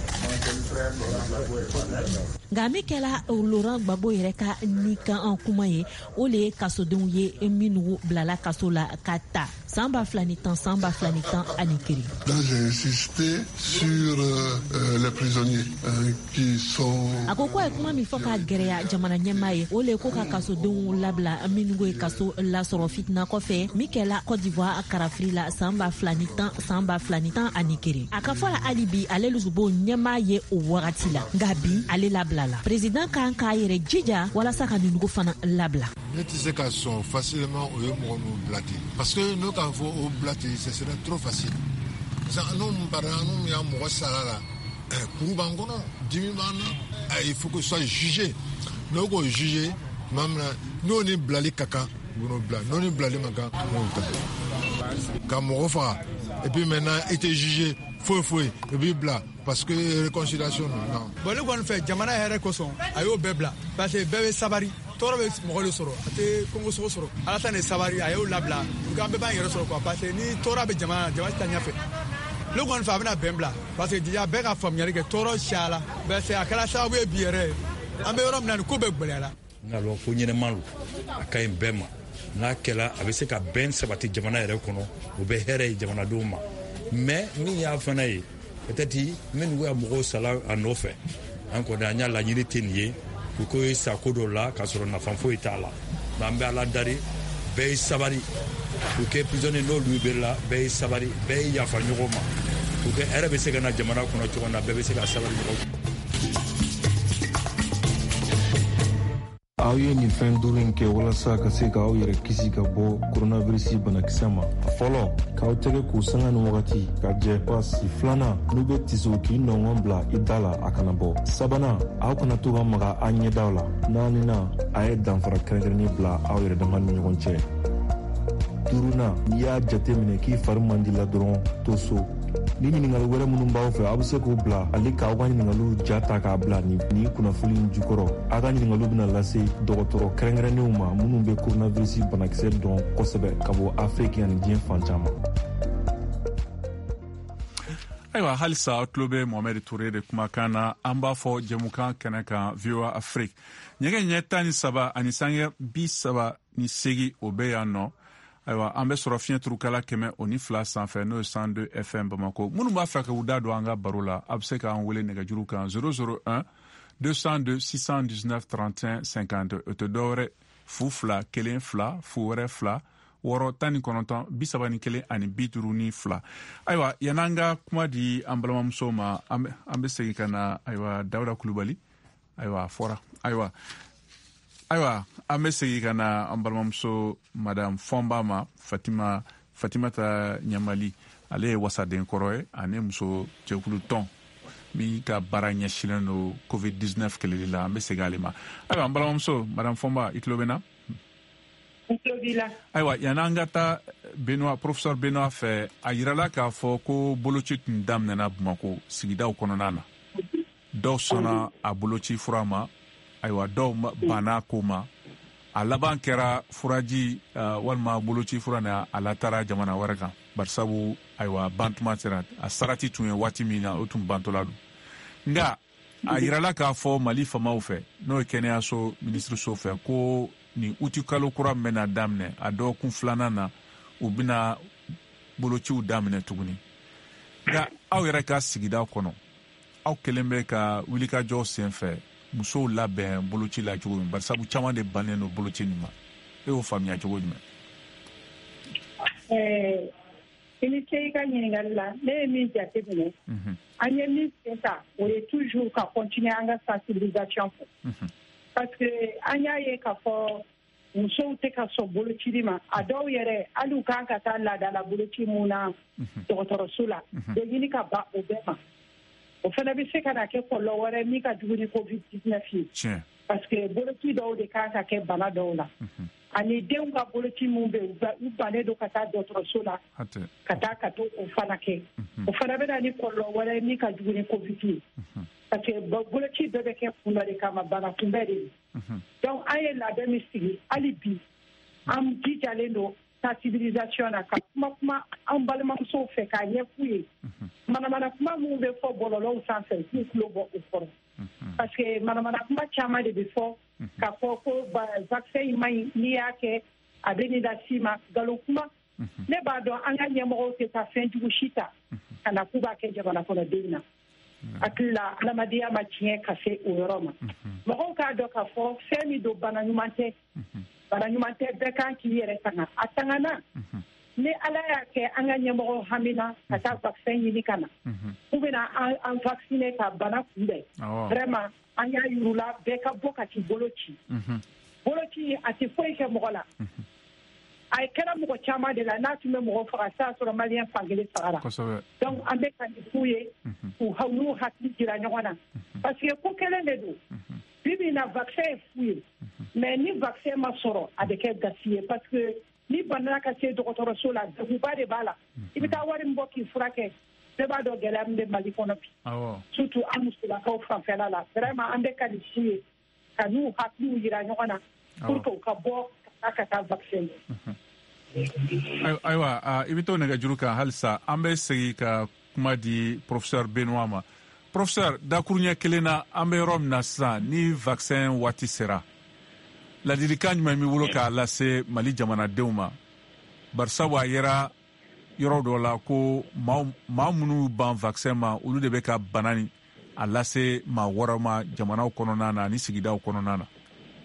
Nka min kɛla Laurent Gbagbo yɛrɛ ka ni kan an kuma ye o le ye kasodenw ye minnu bilala kaso la ka ta san ba fila ni tan san ba fila ni tan ani kelen. Là, j'ai insisté sur euh, les prisonniers euh, qui sont. A ko ko ye kuma min fɔ ka gɛrɛya jamana ɲɛmaa ye o le ye ko ka kasodenw labila minnu ye kaso lasɔrɔ fitina kɔfɛ min kɛla Côte d'Ivoire karafiri la san ba fila ni tan san ba fila ni tan ani kelen. A ka fɔ la hali bi ale lusubo ɲɛmaa ye o wagati la nka bi ale labila la. Président kan k'a yɛrɛ jija walasa ka ninugu fana labila. Ne tɛ se ka sɔn facilement o ye mɔgɔ min bila ten parce que n'o k'a fɔ o bila ten ce serait trop facile. Parce que n'o bara n'o y'a mɔgɔ sara la kuru b'an kɔnɔ dimi b'an na il faut que soit jugé n'o k'o jugé tuma min na n'o ni bilali ka kan u bɛn'o bila n'o ni bilali ma kan u b'o ta ka mɔgɔ faga et puis maintenant i tɛ jugé foyi foyi i b'i bila parce que réconciliation non. Bon ne kɔni fɛ jamana yɛrɛ kosɔn a y'o bɛɛ bila parce que bɛɛ bɛ sabari tɔɔrɔ bɛ mɔgɔ de sɔrɔ a tɛ Congo sogo sɔrɔ ala ta ni sabari a y'o labila pour que an bɛɛ b'an yɛrɛ sɔrɔ quoi parce que ni tɔɔrɔ bɛ jamana jamana tɛ taa ɲɛfɛ ne kɔni fɛ a bɛna bɛn bila parce que déjà bɛɛ ka faamuyali kɛ tɔɔrɔ cayala parce que a kɛra sababu ye bi yɛrɛ an bɛ yɔrɔ min na nin ko bɛɛ gwɛlɛyala. Nka lɔ ko ɲɛnɛma lo a ka ɲi bɛɛ ma n'a kɛla a bɛ se ka bɛn sabati jamana yɛrɛ kɔnɔ o bɛ hɛrɛ ye jamanadenw ma mais min y'a fana ye peut-être minnu ka mɔgɔw sala a nɔfɛ an kɔni an y'a laɲini tɛ nin ye u ko ye sako dɔ la k'a sɔrɔ nafa foyi t'a la mais an bɛ ala dari bɛɛ ye sabari pour que prisonnier n'olu bɛ la bɛɛ ye sabari bɛɛ ye yafa ɲɔgɔn ma pour que hɛrɛ bɛ se ka na jamana kɔnɔ cogo min na bɛɛ bɛ se ka sabari ɲɔgɔn. Aw ye nin fɛn duuru in kɛ walasa ka se k'aw yɛrɛ kisi ka bɔ coronavirus banakisɛ ma. A fɔlɔ k'aw tɛgɛ k'u sanga ni wagati ka jɛ pasi. Filanan n'u bɛ tiso k'i nɔngɔn bila i da la a kana bɔ. Sabanan aw kana to ka maga a ɲɛdaw la. Naaninan a ye danfara kɛrɛnkɛrɛnnen bila aw yɛrɛ dama ni ɲɔgɔn cɛ. Duurunan n'i y'a jate minɛ k'i fari man di la dɔrɔn to so. Ni ɲininkali wɛrɛ minnu b'aw fɛ aw bɛ se k'u bila ale k'aw ka ɲininkaliw ja ta k'a bila ni kunnafoni in jukɔrɔ. Aw ka ɲininkaliw bɛna lase dɔgɔtɔrɔ kɛrɛnkɛrɛnnenw ma minnu bɛ coronavirus banakisɛ dɔn kosɛbɛ ka bɔ Afiriki ani diɲɛ fan caman. Ayiwa halisa aw tulo bɛ Mohamed Toure de kumakan na an b'a fɔ jɛmukan kɛnɛ kan V O A Afrique ɲɛgɛn ɲɛ tan ni saba ani sange bi saba ni segi o bɛ yan nɔ. Ayiwa an bɛ sɔrɔ fiɲɛ turukala kɛmɛ o ni fila sanfɛ n'o ye cent deux F M Bamako minnu b'a fɛ ka u da don an ka baro la a bɛ se k'an wele nɛgɛjuru kan zéro zéro un deux cent deux six cent dix-neuf trente et un cinquante o tɛ dɔwɛrɛ fu fila kelen fila fu wɛrɛ fila wɔɔrɔ tan ni kɔnɔntɔn bi saba ni kelen ani bi duuru ni fila. Ayiwa yan'an ka kuma di an balimamusow ma an bɛ segin ka na ayiwa Dawuda Kulubali ayiwa a fɔra ayiwa. Ayiwa an bɛ segin ka na an balimamuso madame Fɔnba ma Fatima Fatimata Ɲamali ale ye wasaden kɔrɔ ye ani muso cɛkulu tɔn min ka baara ɲɛsinnen don covid dix-neuf kɛlɛli la an bɛ segin ale ma. Ayiwa an balimamuso madame Fɔnba i tulo bɛ na. Ayiwa yan'an ka taa Benoît professeur Benoît fɛ a yirala k'a fɔ ko boloci tun daminɛna Bamako sigidaw kɔnɔna na dɔw sɔnna a boloci fura ma. Ayiwa dɔw banna ko ma a laban kɛra furaji uh, walima boloci fura na a latara jamana wɛrɛ kan barisabu ayiwa bantuma sera a sarati tun ye waati min na o tun bantola don nka a yirala k'a fɔ Mali famaw fɛ n'o ye kɛnɛyaso minisiriso fɛ ko ni uti kalo kura min bɛna daminɛ a dɔgɔkun filanan na u bɛna bolociw daminɛ tuguni nka aw yɛrɛ ka sigida kɔnɔ aw kelen bɛ ka wulikajɔ sen fɛ musow labɛn boloci la cogo min barisabu caman de bannen don boloci nin ma e y'o faamuya cogo jumɛn? ɛɛ i ni ce i ka ɲininkali la ne ye min jate minɛ an ye min sen ta o ye toujours ka continuer an ka sensibilisation fɛ parce que an y'a ye k'a fɔ musow tɛ ka sɔn bolocili ma a dɔw yɛrɛ hali u kan ka taa laadala boloci mun na dɔgɔtɔrɔso la bɛ ɲini ka ban o bɛɛ ma. O fana bɛ se ka na kɛ kɔlɔlɔ wɛrɛ min ka jugu ni covid dix-neuf ye parce que boloci dɔw de kan ka kɛ bana dɔw la ani denw ka boloci min bɛ u bannen don ka taa dɔgɔtɔrɔso la ka taa ka to o fana kɛ o fana bɛ na ni kɔlɔlɔ wɛrɛ min ka jugu ni covid ye parce que boloci bɛɛ bɛ kɛ kun dɔ de kama bana kunbɛn de ye donc an ye labɛn min sigi hali bi an jijalen don sensibilisation na ka kuma kuma an balimamusow fɛ k'a ɲɛf'u ye manamana kuma minnu bɛ fɔ bɔlɔlɔw sanfɛ k'u tulo bɔ u kɔrɔ parce que manamana kuma caman de bɛ fɔ k'a fɔ ko vaccin in man ɲi n'i y'a kɛ a bɛ nin lasi ma nkalon kuma ne b'a dɔn an ka ɲɛmɔgɔw tɛ taa fɛn jugu si ta ka na k'u b'a kɛ jamana kɔnɔdenw na hakili la adamadenya ma tiɲɛ ka se o yɔrɔ ma mɔgɔw k'a dɔn k'a fɔ fɛn min don bana ɲuman tɛ bana ɲuman tɛ bɛɛ kan k'i yɛrɛ tanga a tangana ni ala y'a kɛ an ka ɲɛmɔgɔw hamina ka taa vaccin ɲini ka na u bɛna an vacciner ka bana kunbɛn vraiment an y'a yir'u la bɛɛ ka bɔ ka t'i bolo ci bolo ci a tɛ foyi kɛ mɔgɔ la a kɛra mɔgɔ caman de la n'a tun bɛ mɔgɔ faga sisan sɔrɔ maliyɛn fankelen fagara donc an bɛ ka nin f'u ye k'u n'u hakili jira ɲɔgɔn na parce que ko kelen de don bi bi in na vaccin ye fu ye mais ni vaccin ma sɔrɔ a bɛ kɛ gasi ye parce que ni banna ka se dɔgɔtɔrɔso la degunba de b'a la i bɛ taa wari min bɔ k'i furakɛ bɛɛ b'a dɔn gɛlɛya min bɛ mali kɔnɔ bi surtout an musolakaw fanfɛla la vraiment an bɛ ka nin f'u ye ka n'u hakiliw jira ɲɔgɔn na pour que u ka bɔ ka taa ka taa vaccin ye ayiwa i bɛ to nɛgɛjuru kan halisa an bɛ segin ka kuma di professeur Benoît ma professeur dakuruɲɛ kelen na an bɛ yɔrɔ min na sisan ni vaccin waati sera ladilikan jumɛn b'i bolo k'a lase mali jamanadenw ma barisabu a yɛra yɔrɔ dɔ la ko maa minnu ban vaccin ma olu de bɛ ka bana ni a lase maa wɛrɛw ma jamanaw kɔnɔna na ani sigidaw kɔnɔna na.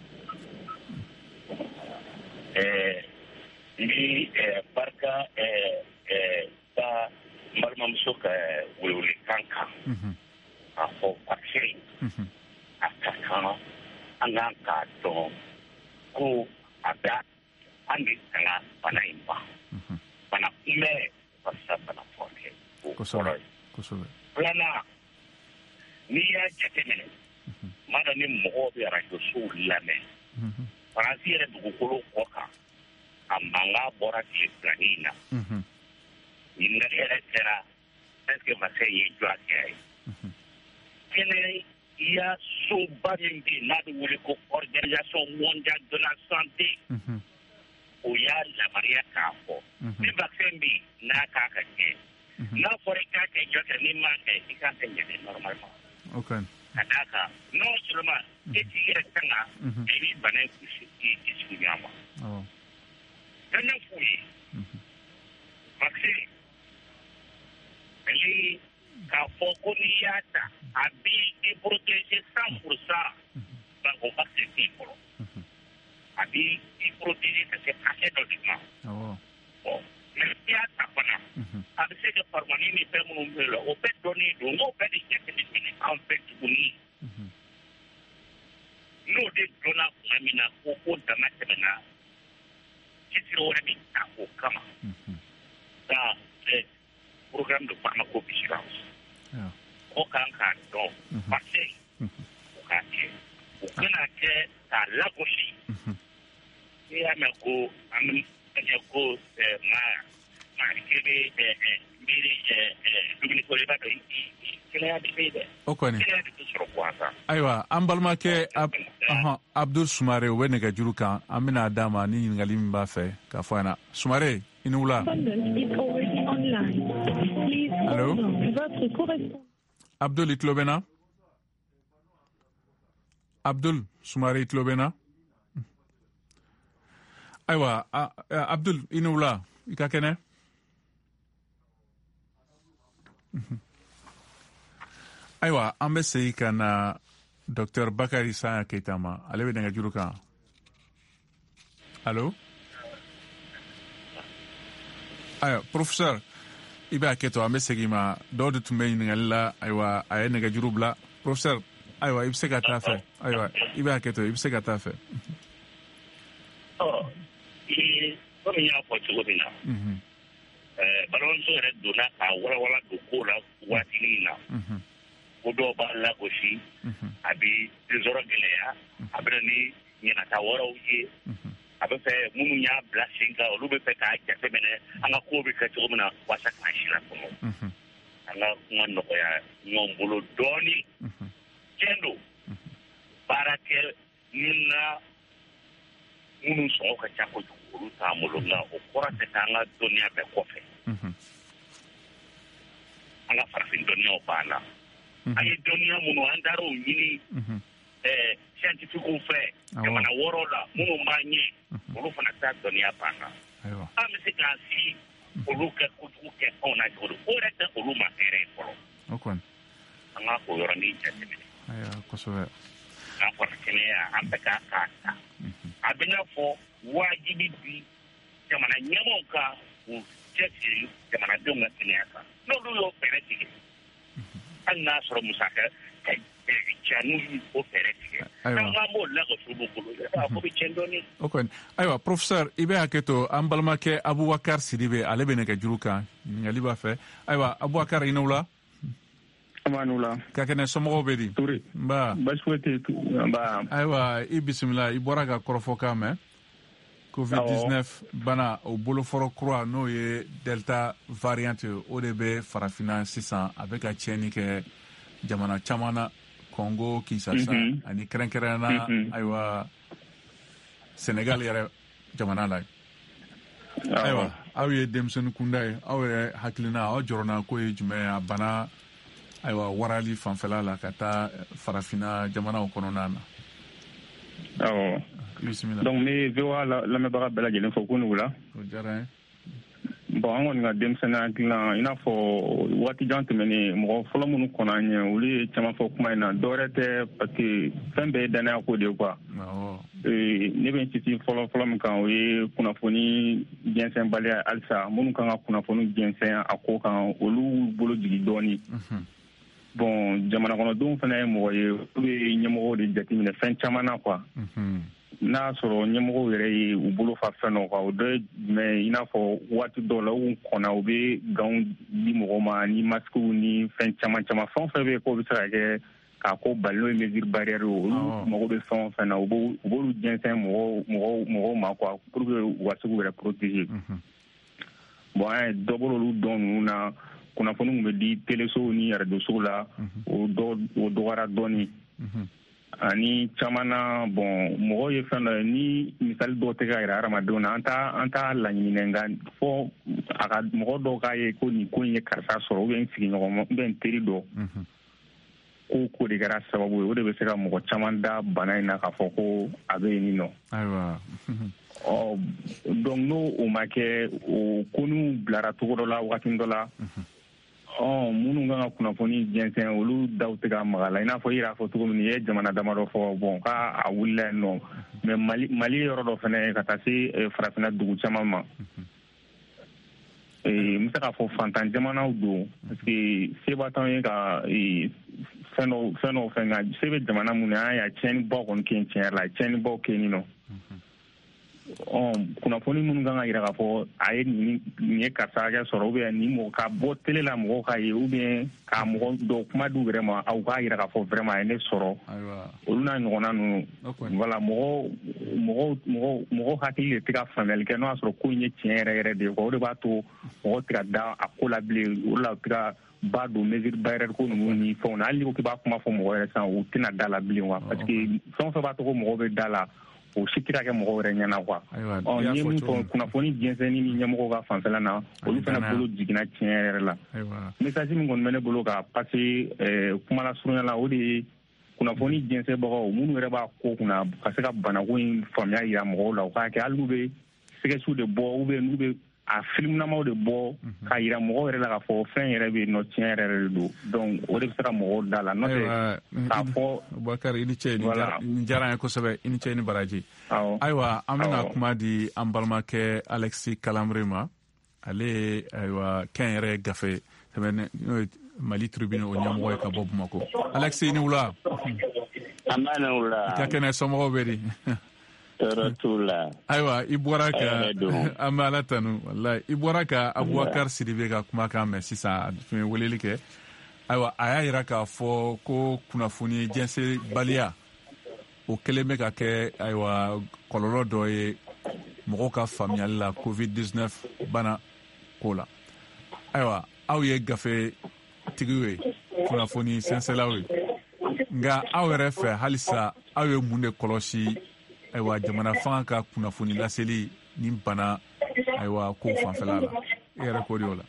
Ni barka ta balimamuso ka welewelekan kan a fɔ vaccin a ka kan an kan k'a dɔn ko a bɛ an de tanga bana in ban bana kunbɛn walasa bana furakɛ o kɔrɔ ye. Filanan n'i y'a jateminɛ maa dɔ ni mɔgɔw bɛ arajosow lamɛn faransi yɛrɛ dugukolo kɔ kan a mankan bɔra tile filanin in na ɲininkali yɛrɛ kɛra est-ce que vaccin ye jɔ a kɛ ye kɛnɛ ya soba min bɛ yen n'a bɛ wele ko organisation mondiale de la santé o y'a lamariya k'a fɔ ni vaccin bɛ yen n'a k'a ka kɛ n'a fɔra i k'a kɛ jɔ kɛ n'i m'a kɛ i k'a kɛ ɲɛnɛ normalement ka d'a kan non seulement e t'i yɛrɛ tanga i bɛ bana in gosi i sigi ɲɔgɔn ma dana f'u ye vaccin ale k'a fɔ ko n'i y'a ta a b'i i protéger cent pour cent ba o vaccin t'i bolo a b'i i protéger ka se hakɛ dɔ de ma bon mais n'i y'a ta fana a bɛ se ka farumani ni fɛn minnu bɛ la o bɛɛ dɔnnen don n'o bɛɛ de jateminɛ an fɛ tuguni n'o de dɔnna tuma min na ko ko dama tɛmɛna kisiri wɛrɛ bɛ ta o kama dans le programme de pharmacovigilance o kan k'a dɔn vaccin o k'a kɛ o kana kɛ k'a lagosi n'i y'a mɛn ko an bɛ ɲɛ ko maa maa kelen miiri dumuni ko i b'a dɔn kɛnɛya de bɛ yen dɛ kɛnɛya de bɛ sɔrɔ gansan. Ayiwa an balimakɛ Abdul Sumare o bɛ nɛgɛjuru kan an bɛna d'a ma ni ɲininkali min b'a fɛ k'a fɔ a ɲɛna Sumare i ni wula. Allo Abdul i tulo bɛ na Abdul Sumare i tulo bɛ na ayiwa Abdul i ni wula i ka kɛnɛ. Ayiwa an bɛ segin ka na Docteur Bakari Sanya Keita ma ale bɛ nɛgɛjuru kan. Allo ayiwa professeur i bɛ hakɛ to an bɛ segin ma dɔw de tun bɛ ɲininkali la ayiwa a ye nɛgɛjuru bila professeur ayiwa i bɛ se ka taa fɛ ayiwa i bɛ hakɛ to i bɛ se ka taa fɛ. ɔ komi n y'a fɔ cogo min na balimamuso yɛrɛ donna k'a walawala don ko la waatinin na ko dɔw b'a lagosi a bɛ tresor gɛlɛya a bɛ na ni ɲɛnata wɛrɛw ye a bɛ fɛ minnu y'a bila sen kan olu bɛ fɛ k'a jateminɛ an ka ko bɛ kɛ cogo min na walasa k'an si la kɔnɔ an ka kuma nɔgɔya ɲɔgɔn bolo dɔɔnin tiɲɛ don baara kɛ min na minnu sɔngɔ ka ca kojugu olu t'an bolo nka o kɔrɔ tɛ k'an ka dɔnniya bɛɛ kɔfɛ an ka farafin dɔnniyaw b'an na an ye dɔnniya minnu an taara o ɲini scientifiquew fɛ jamana wɔɔrɔ la minnu b'an ɲɛ olu fana taa dɔnniya b'an na an bɛ se k'an si olu kɛ kojugu kɛ anw na cogo di o yɛrɛ tɛ olu ma hɛrɛ ye fɔlɔ an ka o yɔrɔnin jateminɛ an fɔra kɛnɛya an bɛ k'a k'a ta a bɛ n'a fɔ wajibi bi jamana ɲɛmɔgɔw ka u cɛsiri jamanadenw ka kɛnɛya kan n'olu y'o fɛɛrɛ tigɛ hali n'a sɔrɔ musaka ka ca n'u o fɛɛrɛ tigɛ an k'an b'o lakɔso b'u bolo a ko bɛ tiɲɛ dɔɔnin. o kɔni ayiwa professeur i bɛ hakɛ to an balimakɛ Abubakar Sidibe ale bɛ nɛgɛjuru kan ɲininkali b'a fɛ ayiwa Abubakar i n'o la. Amanula. Ka kɛnɛ somɔgɔw bɛ di. Ture. Nba. Basi foyi tɛ yen. Nba. Ayiwa i bisimila i bɔra ka kɔrɔfɔkan mɛn. covid dix-neuf bana o bolofɔrɔ kura n'o ye delta variant o de bɛ farafinna sisan a bɛ ka tiɲɛni kɛ jamana caman na Congo Kinshasa ani kɛrɛnkɛrɛnnena ayiwa Senegal yɛrɛ jamana la. Ayiwa aw ye denmisɛnnin kunda ye aw yɛrɛ hakilina aw jɔrɔna ko ye jumɛn ye a bana ayiwa warali fanfɛla la ka taa farafinna jamanaw kɔnɔna na. Awɔ. Donc ni V O A lamɛnbaga bɛɛ lajɛlen fɔ ko n'u la. O diyara n ye. Bon an kɔni ka denmisɛnninya hakilina i n'a fɔ waati jan tɛmɛnen mɔgɔ fɔlɔ minnu kɔnɔ an ɲɛ olu ye caman fɔ kuma in na dɔwɛrɛ tɛ parce que fɛn bɛɛ ye danaya ko de ye quoi. Ne bɛ n citi fɔlɔ fɔlɔ min kan o ye kunnafoni jɛnsɛnbaliya halisa minnu kan ka kunnafoni jɛnsɛn a ko kan olu bolo jigin dɔɔnin. Bon jamana kɔnɔdenw fana ye mɔgɔ ye olu ye ɲɛmɔgɔw de jateminɛ fɛn caman na quoi. N'a sɔrɔ ɲɛmɔgɔw yɛrɛ ye u bolo fa fɛn dɔ kan o dɔ ye jumɛn i n'a fɔ waati dɔw la u kɔnna u bɛ ganw di mɔgɔw ma ni masikew ni fɛn caman caman fɛn o fɛn bɛ yen k'o bɛ se ka kɛ k'a ko bali n'o ye mesure barrière olu mago bɛ fɛn o fɛn na u b'olu jɛnsɛn mɔgɔw mɔgɔw mɔgɔw ma quoi pour que u ka se k'u yɛrɛ protéger. Bon an ye dɔ bɔra olu dɔn ninnu na kunnafoni min bɛ di telesow ni arajosow la o dɔgɔyara dɔɔnin. Ani caman na bon mɔgɔw ye fɛn dɔ ye ni misali dɔw tɛ ka yira hadamadenw na an t'a an t'a laɲini nka fɔ a ka mɔgɔ dɔw k'a ye ko nin ko in ye karisa sɔrɔ ou bien n sigiɲɔgɔn ou bien n teri dɔ ko ko de kɛra sababu ye o de bɛ se ka mɔgɔ caman da bana in na k'a fɔ ko a bɛ yen nɔ. Ayiwa. Ɔ donc n'o o ma kɛ o ko n'u bilara cogo dɔ la waati dɔ la. Ɔ minnu kan ka kunnafoni jɛnsɛn olu daw tɛ ka maga la i n'a fɔ i yɛrɛ fɔ cogo min i ye jamana damadɔ fɔ bon k'a wulila yen nɔ mais Mali Mali yɔrɔ dɔ fana ka taa se farafinna dugu caman ma n bɛ se k'a fɔ fantan jamanaw don parce que se b'a t'anw ye ka fɛn dɔw fɛn dɔw fɛn nka se bɛ jamana mun na an y'a tiɲɛnibaw kɔni kɛ tiɲɛ yɛrɛ la tiɲɛnibaw kɛ nin nɔ. Kunnafoni minnu kan ka yira k'a fɔ a ye nin ye karisa hakɛ sɔrɔ ou bien nin mɔgɔ ka bɔ télé la mɔgɔw k'a ye ou bien ka mɔgɔ dɔw kuma d'u yɛrɛ ma aw k'a yira k'a fɔ vraiment a ye ne sɔrɔ olu n'a ɲɔgɔnna ninnu voilà mɔgɔw mɔgɔw mɔgɔw mɔgɔw hakili de tɛ ka faamuyali kɛ n'o y'a sɔrɔ ko in ye tiɲɛ yɛrɛ yɛrɛ de ye quoi o de b'a to mɔgɔw tɛ ka da a ko la bilen o de la u tɛ ka ba don mesure barrière ko ninnu ni fɛnw na hali n'i ko k'i b'a kuma fɔ mɔgɔ yɛrɛ sisan u tɛna da la bilen quoi parce que fɛn o fɛn b'a to ko mɔgɔw bɛ da la o si tɛ ka kɛ mɔgɔw yɛrɛ ɲɛna quoi. Ɔ n ye min fɔ kunnafoni jɛnsɛnni ni ɲɛmɔgɔw ka fanfɛla na olu fana bolo jiginna tiɲɛ yɛrɛ la. Message min kɔni bɛ ne bolo ka passer kuma lasurunya la o de ye kunnafoni jɛnsɛnbagaw minnu yɛrɛ b'a ko kunna ka se ka banako in faamuya yira mɔgɔw la o k'a kɛ hali n'u bɛ sɛgɛsiw de bɔ ou bien n'u bɛ a filmnamaw de bɔ k'a yira mɔgɔw yɛrɛ la k'a fɔ fɛn yɛrɛ bɛ yen nɔ tiɲɛ yɛrɛ de don donc o de bɛ se ka mɔgɔw da la n'o tɛ k'a fɔ. Bubakar i ni ce nin diyara n ye kosɛbɛ i ni ce ni baraji. Ayiwa an bɛna kuma di an balimakɛ Alexis Kalamre ma ale ye ayiwa kɛnyɛrɛ gafe n'o ye Mali Tribune o ɲɛmɔgɔ ye ka bɔ Bamako. Alexis i ni wula. An b'a ni wula. I ka kɛnɛ somɔgɔw bɛ di. Tɔɔrɔ t'u la. Ayiwa i bɔra ka an bɛ Ala tanu walayi i bɔra ka Abubakar Sidibe ka kumakan mɛn sisan tun ye weleli kɛ ayiwa a y'a jira k'a fɔ ko kunnafoni jɛnsɛnbaliya o kɛlen bɛ ka kɛ ayiwa kɔlɔlɔ dɔ ye mɔgɔw ka faamuyali la covid dix-neuf bana ko la. Ayiwa aw ye gafe tigiw ye kunnafoni sɛnsɛlaw ye nka aw yɛrɛ fɛ halisa aw ye mun de kɔlɔsi ayiwa jamana fanga ka kunnafoni laseli ni bana ayiwa ko fanfɛla la e yɛrɛ ko de o la.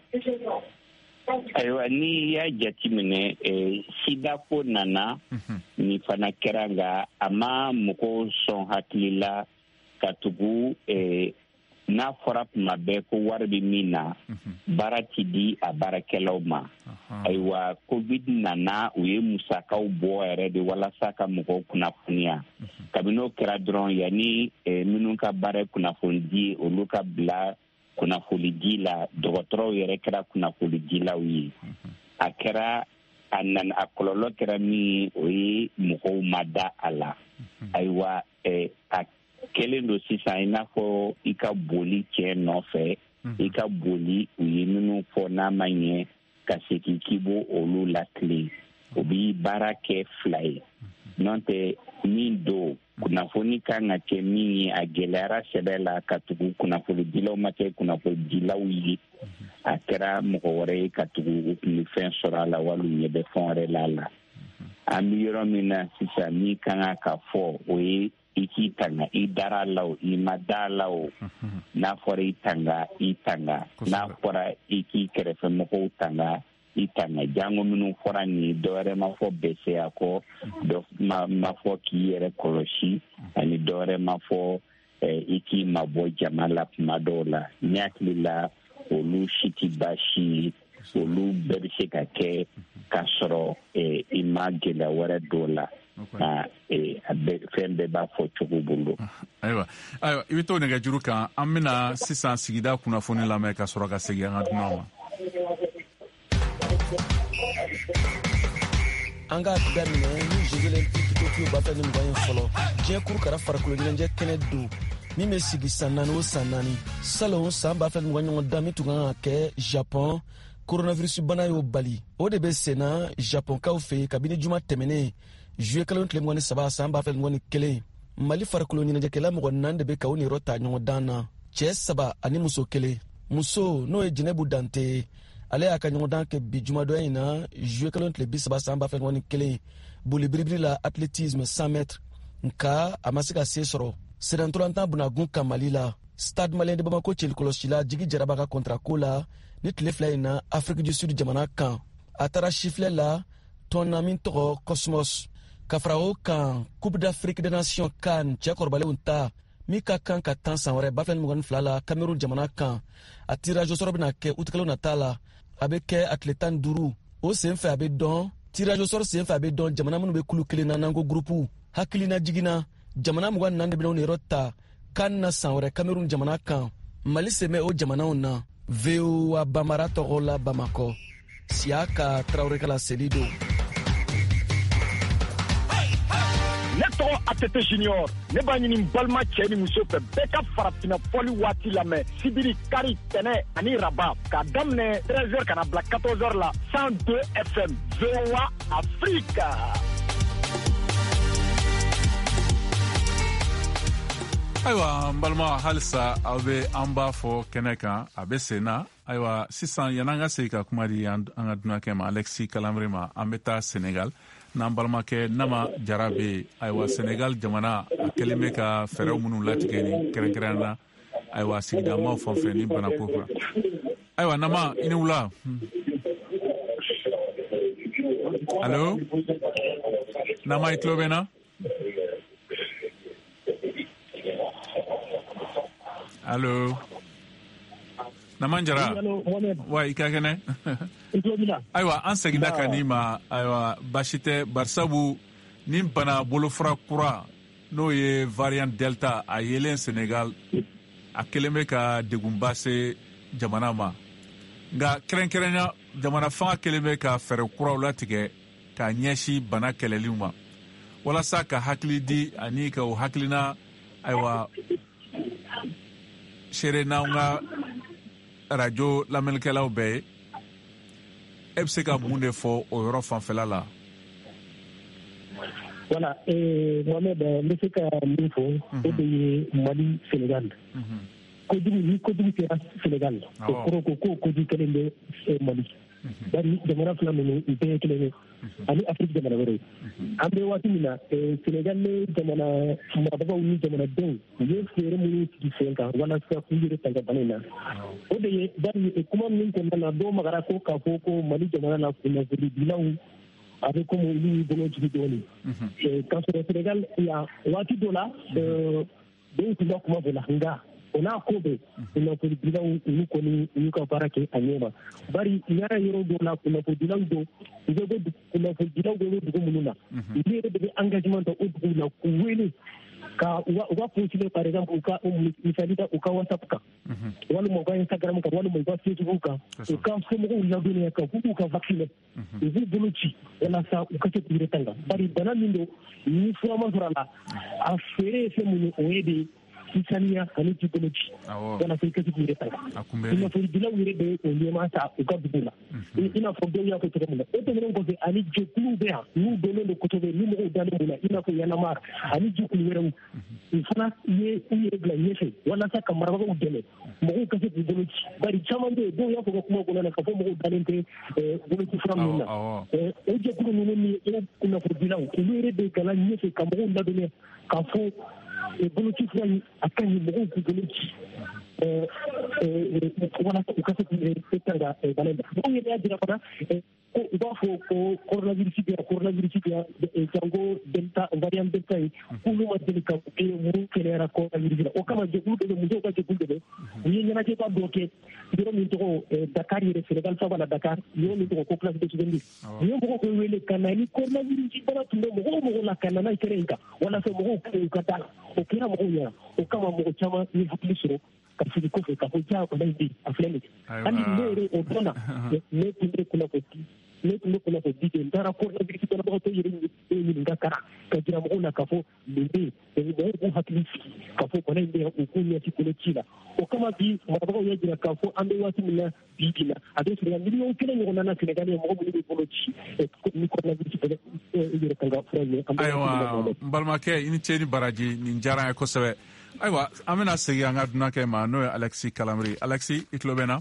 Ayiwa ni y'a jateminɛ eh, sida ko nana ni fana kɛra nka a ma mɔgɔw sɔn hakili la ka tugu eh, n'a fɔra tuma bɛɛ ko wari bɛ min na baara ti di a baarakɛlaw ma. Ayiwa covid nana u ye musakaw bɔ yɛrɛ de walasa ka mɔgɔw kunnafoniya kabini o kɛra dɔrɔn yanni eh, minnu ka baara kunnafoni di olu ka bila kunnafoni di la dɔgɔtɔrɔw yɛrɛ kɛra kunnafoni dilaw ye. A kɛra a nana a kɔlɔlɔ kɛra min o ye mɔgɔw ma da a la. Ayiwa eh, a kɛlen don sisan i n'a fɔ i ka boli cɛ nɔfɛ i ka boli u ye minnu fɔ n'a ma ɲɛ ka segin k'i b'o olu latilen o b'i baara kɛ fila ye n'o tɛ min don kunnafoni kan ka kɛ min ye a gɛlɛyara sɛbɛ la ka tugu kunnafoni dilaw ma kɛ kunnafoni dilaw ye a kɛra mɔgɔ wɛrɛ ye ka tugu u tun bɛ fɛn sɔrɔ a la wali u ɲɛ bɛ fɛn wɛrɛ la a la an bɛ yɔrɔ min na sisan min kan ka fɔ o ye i k'i tanga i dara la o i ma da la o n'a fɔra i tanga i tanga n'a fɔra i k'i kɛrɛfɛ mɔgɔw tanga i tanga jango minnu fɔra ni dɔwɛrɛ ma fɔ bɛsɛya kɔ dɔ ma ma fɔ k'i yɛrɛ kɔlɔsi ani dɔwɛrɛ ma fɔ i k'i mabɔ jama la tuma dɔw la ne hakili la olu si ti baasi ye olu bɛɛ bɛ se ka kɛ k'a sɔrɔ i ma gɛlɛya wɛrɛ dɔw la. Fɛn bɛɛ b'a fɔ cogo bolo. Ayiwa ayiwa i bɛ to nɛgɛjuru kan an bɛna sisan sigida kunnafoni lamɛn ka sɔrɔ ka segin an ka dunan ma. An ka daminɛ ni jogelen tiki ba fɛ ni mugan ye fɔlɔ diɲɛ kuru kɛra farikolo ɲɛnajɛ kɛnɛ don min bɛ sigi san naani o san naani salon san ba fɛ ni mugan ɲɔgɔn da min tun kan ka kɛ Japon coronavirus bana y'o bali o de bɛ senna Japonkaw fɛ kabini juma tɛmɛnen juillet kalo tile mugan ni saba san ba fɛ ni mugan ni kelen Mali farikolo ɲɛnajɛkɛla mɔgɔ naani de bɛ ka o niyɔrɔ ta ɲɔgɔn dan na cɛ saba ani muso kelen muso n'o ye Jinɛbu Dante ale y'a ka ɲɔgɔn dan kɛ bi jumadɔ in na juillet kalo tile bi saba san ba fɛ ni mugan ni kelen boli biribiri la athlétisme cent mètres nka a ma se ka se sɔrɔ sɛdɛntolantan bunagun ka Mali la stade malien de Bamako cɛli kɔlɔsi la Jigi Jaraba ka contrat ko la ni tile fila in na Afrique du Sud jamana kan a taara sifilɛ la tɔn na min tɔgɔ Cosmos ka fara o kan Coupe d'Afrique des Nations CAN cɛ kɔrɔbalenw ta min ka kan ka tan san wɛrɛ ba fila ni mugan ni fila la Cameroun jamana kan a tirage au sort bɛna kɛ utikalo nata la a bɛ kɛ a tile tan ni duuru o senfɛ a bɛ dɔn tirage au sort senfɛ a bɛ dɔn jamana minnu bɛ kulu kelen na n'an ko groupe hakilina jiginna jamana mugan ni naani de bɛna o niyɔrɔ ta CAN na san wɛrɛ Cameroun jamana kan Mali sen bɛ o jamanaw na V O A Bamara tɔgɔ la Bamakɔ Siaka Traoré kala seli don. Ne tɔgɔ Atete Junior ne b'a ɲini balima cɛ ni muso fɛ bɛɛ ka farafinna fɔli waati lamɛn sibiri kari tɛnɛ ani raba k'a daminɛ treize heures kana bila quatorze heures la cent deux F M V O A Afrique. Ayiwa n balima halisa aw bɛ an b'a fɔ kɛnɛ kan a bɛ sen na ayiwa sisan yan'an ka segin ka kuma di an ka dunankɛ ma Alexis Kalamri ma an bɛ taa Senegal n'an balimakɛ Nama Jara bɛ yen ayiwa Senegal jamana a kɛlen bɛ ka fɛɛrɛw minnu latigɛ ni kɛrɛnkɛrɛnnen na ayiwa sigidamaw fan fɛ ni bana ko kan ayiwa Nama i ni wula. Allo Nama i tulo bɛ na. Allo Nama Jara wa i ka kɛnɛ ayiwa an seginna ka n'i ma ayiwa baasi tɛ barisabu ni bana bolofara kura n'o ye variant delta a yelen Senegal a kelen bɛ ka degunba se jamana ma nka kɛrɛnkɛrɛnya jamana fanga kelen bɛ ka fɛɛrɛ kuraw latigɛ ka ɲɛsin bana kɛlɛliw ma walasa ka hakili di ani ka o hakilina ayiwa seere n'anw ka radio lamɛnnikɛlaw bɛɛ ye e bɛ se ka mun de fɔ o yɔrɔ fanfɛla la. voilà Mohamed n bɛ se ka min fɔ o de ye Mali Sénégal kojugu ni kojugu kɛra Sénégal o kɔrɔ ko ko kojugu kelen bɛ Mali bari jamana fila ninnu u bɛɛ ye kelen ye ani Afrique jamana wɛrɛ an bɛ waati min na Sénégal ni jamana marabagaw ni jamanadenw u ye fɛɛrɛ minnu sigi sen kan walasa k'u yɛrɛ tanga bana in na o de ye bari kuma min kɔnɔna na dɔw magara ko k'a fɔ ko Mali jamana la kunnafonidilaw a bɛ komi olu y'i bolo jigi dɔɔnin k'a sɔrɔ Sénégal yan waati dɔ la dɔw tun bɛ kuma fɔ la nka o n'a ko bɛɛ kunnafonidilaw olu kɔni u y'u ka baara kɛ a ɲɛ ma bari n y'a yɔrɔ dɔw la kunnafonidilaw dɔw u bɛ bɔ kunnafonidilaw dɔw bɛ dugu minnu na olu yɛrɛ de bɛ engagement ta o duguw la k'u wele ka u ka postule par exemple u ka misali ta u ka WhatsApp kan walima u ka Instagram kan walima u ka Facebook kan u ka somɔgɔw ladɔnniya kan k'u k'u ka vacciner u b'u bolo ci walasa u ka se k'u yɛrɛ tanga bari bana min don ni fura ma sɔrɔ a la a feere ye fɛn mun ye o ye de saniya ani ji bolo ci walasa i ka se k'u yɛrɛ tanga kunnafonidilaw yɛrɛ bɛ o ɲɛmaa ta u ka dugu la i n'a fɔ dɔw y'a fɔ cogo min na o tɛmɛnen kɔfɛ ani jɛkuluw bɛ yan n'u dɔnnen don kosɛbɛ ni mɔgɔw dalen mun na i n'a fɔ yanamar ani jɛkulu wɛrɛw u fana ye u yɛrɛ bila ɲɛfɛ walasa ka marabagaw dɛmɛ mɔgɔw ka se k'u bolo ci bari caman bɛ yen dɔw y'a fɔ ka kuma kɔnɔna na k'a fɔ mɔgɔw dalen tɛ boloci fura minnu na o jɛkulu ninnu ni o kunnafonidilaw olu yɛrɛ bɛ gala ɲɛfɛ ka mɔgɔw ladɔnniya k'a fɔ boloci fura in a ka ɲi mɔgɔw k'u bolo ci walasa u ka se k'u tanga bana in na mɔgɔw yɛrɛ y'a jira fana ko u b'a fɔ ko coronavirus bɛ yan coronavirus bɛ yan jango delta variant delta ye k'olu ma deli ka mun kɛnɛyara coronavirus la o kama jɛkulu dɔ bɛ musow ka jɛkulu dɔ bɛ u ye ɲɛnajɛba dɔ kɛ yɔrɔ min tɔgɔ Dakar yɛrɛ Sénégal faaba la Dakar yɔrɔ min tɔgɔ ko place de souvenir u ye mɔgɔw bɛ wele ka na ni coronavirus bana tun bɛ mɔgɔw mɔgɔw la ka na n'a ye kɛnɛ in kan walasa mɔgɔw ka u ka taa o kɛra mɔgɔw ɲɛna o kama mɔgɔ caman ye hakili sɔrɔ ka sigi kɔfɛ ka fɔ jaa bana in bɛ yen a filɛ nin ye hali ne yɛrɛ o dɔn na ne tun bɛ kunnafoni ne tun bɛ kunnafoni di n taara coronavirus banabagatɔ yɛrɛ ɲininka kara ka jira mɔgɔw la k'a fɔ nin bɛ yen mɔgɔw k'u hakili sigi k'a fɔ bana in bɛ yan u k'u ɲɛsi koloci la o kama bi marabagaw y'a jira k'a fɔ an bɛ waati min na bi bi la a bɛ sɔrɔ miliyɔn kelen ɲɔgɔnna na Sénégal ye mɔgɔ minnu bɛ bolo ci ni coronavirus yɛrɛ kan ka fura ye. Ayiwa n balimakɛ i ni ce ni baraji nin diyara n ye kosɛbɛ ayiwa an bɛna segin an ka dunankɛ ma n'o ye Alexis Calameri Alexis i tulo bɛ n na.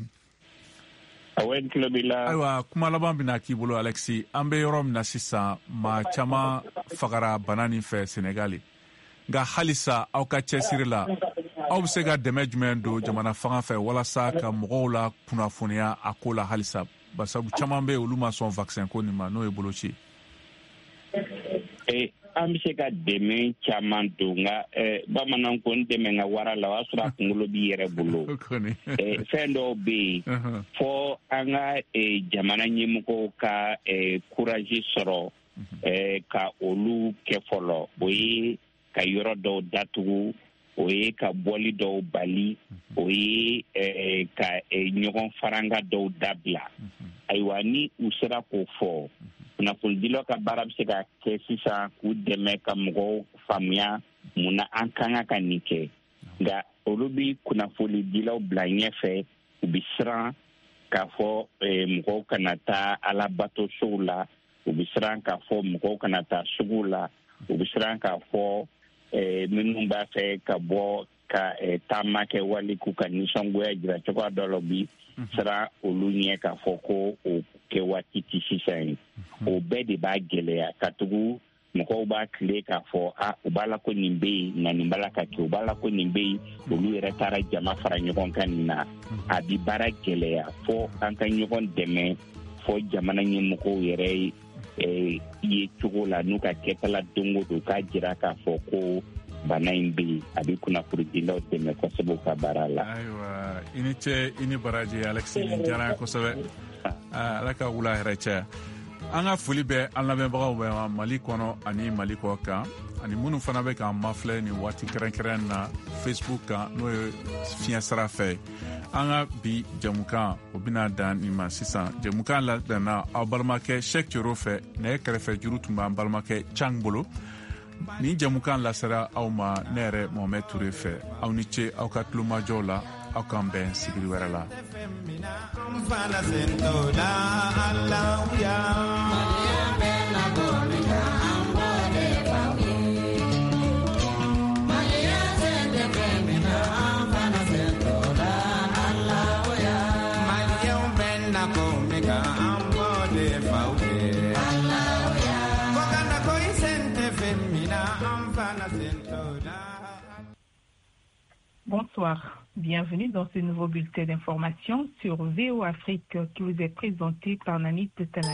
Ayiwa kuma laban bɛna k'i bolo Alexis an bɛ yɔrɔ min na sisan maa caman fagara bana nin fɛ Sénégal nka halisa aw ka cɛsiri la aw bɛ se ka dɛmɛ jumɛn don jamana fanga fɛ walasa ka mɔgɔw la kunnafoniya a ko la halisa basabu caman bɛ yen olu ma sɔn vaccin ko nin ma n'o ye boloci ye. An bɛ se ka dɛmɛ caman don nka bamananw ko n dɛmɛ ka wara la o y'a sɔrɔ a kunkolo b'i yɛrɛ bolo fɛn dɔw bɛ yen fɔ an ka jamana ɲɛmɔgɔw ka courage sɔrɔ ka olu kɛ fɔlɔ o ye ka yɔrɔ dɔw datugu o ye ka bɔli dɔw bali o ye ka ɲɔgɔn faranga dɔw dabila ayiwa ni u sera k'o fɔ kunnafonidilaw ka baara bɛ se ka kɛ sisan k'u dɛmɛ ka mɔgɔw faamuya mun na an kan ka nin kɛ nka olu bɛ kunnafonidilaw bila ɲɛfɛ u bɛ siran k'a fɔ mɔgɔw kana taa alabato sow la u bɛ siran k'a fɔ mɔgɔw kana taa sugu la u bɛ siran k'a fɔ minnu b'a fɛ ka bɔ ka taama kɛ wali k'u ka nisɔngoya jira cogoya dɔ la bi siran olu ɲɛ k'a fɔ ko o kɛ waati tɛ sisan ye o bɛɛ de b'a gɛlɛya ka tugu mɔgɔw b'a tile k'a fɔ a u b'a la ko nin bɛ yen nka nin b'a la ka kɛ u b'a la ko nin bɛ yen olu yɛrɛ taara jama fara ɲɔgɔn kan nin na a bi baara gɛlɛya fo an ka ɲɔgɔn dɛmɛ fo jamana ɲɛmɔgɔw yɛrɛ ye cogo la n'u ka kɛtala don o don k'a jira k'a fɔ ko bana in bɛ yen a bɛ kunnafonidilaw dɛmɛ kosɛbɛ u ka baara la. Ayiwa i ni ce i ni baraji Alexis nin diyara n ye kosɛbɛ ala ka wula hɛrɛ cɛ an ka foli bɛ an lamɛnbagaw bɛ Mali kɔnɔ ani Mali kɔ kan ani minnu fana bɛ k'an mafilɛ nin waati kɛrɛnkɛrɛn na Facebook kan n'o ye fiɲɛ sira fɛ an ka bi jɛmukan o bɛna dan nin ma sisan jɛmukan labɛnna aw balimakɛ Sɛk Coro fɛ nɛgɛ kɛrɛfɛ juru tun b'an balimakɛ Cang bolo nin jɛmukan lasera aw ma ne yɛrɛ Mohamed Ture fɛ aw ni ce aw ka tulomajɔw la aw k'an bɛn sigiri wɛrɛ la. Maliya bɛ na bɔ min na an bɔ de Bonsoir, bienvenue dans ce nouveau bulletin d'information sur V O Afrique qui vous est présenté par Nanit Tala.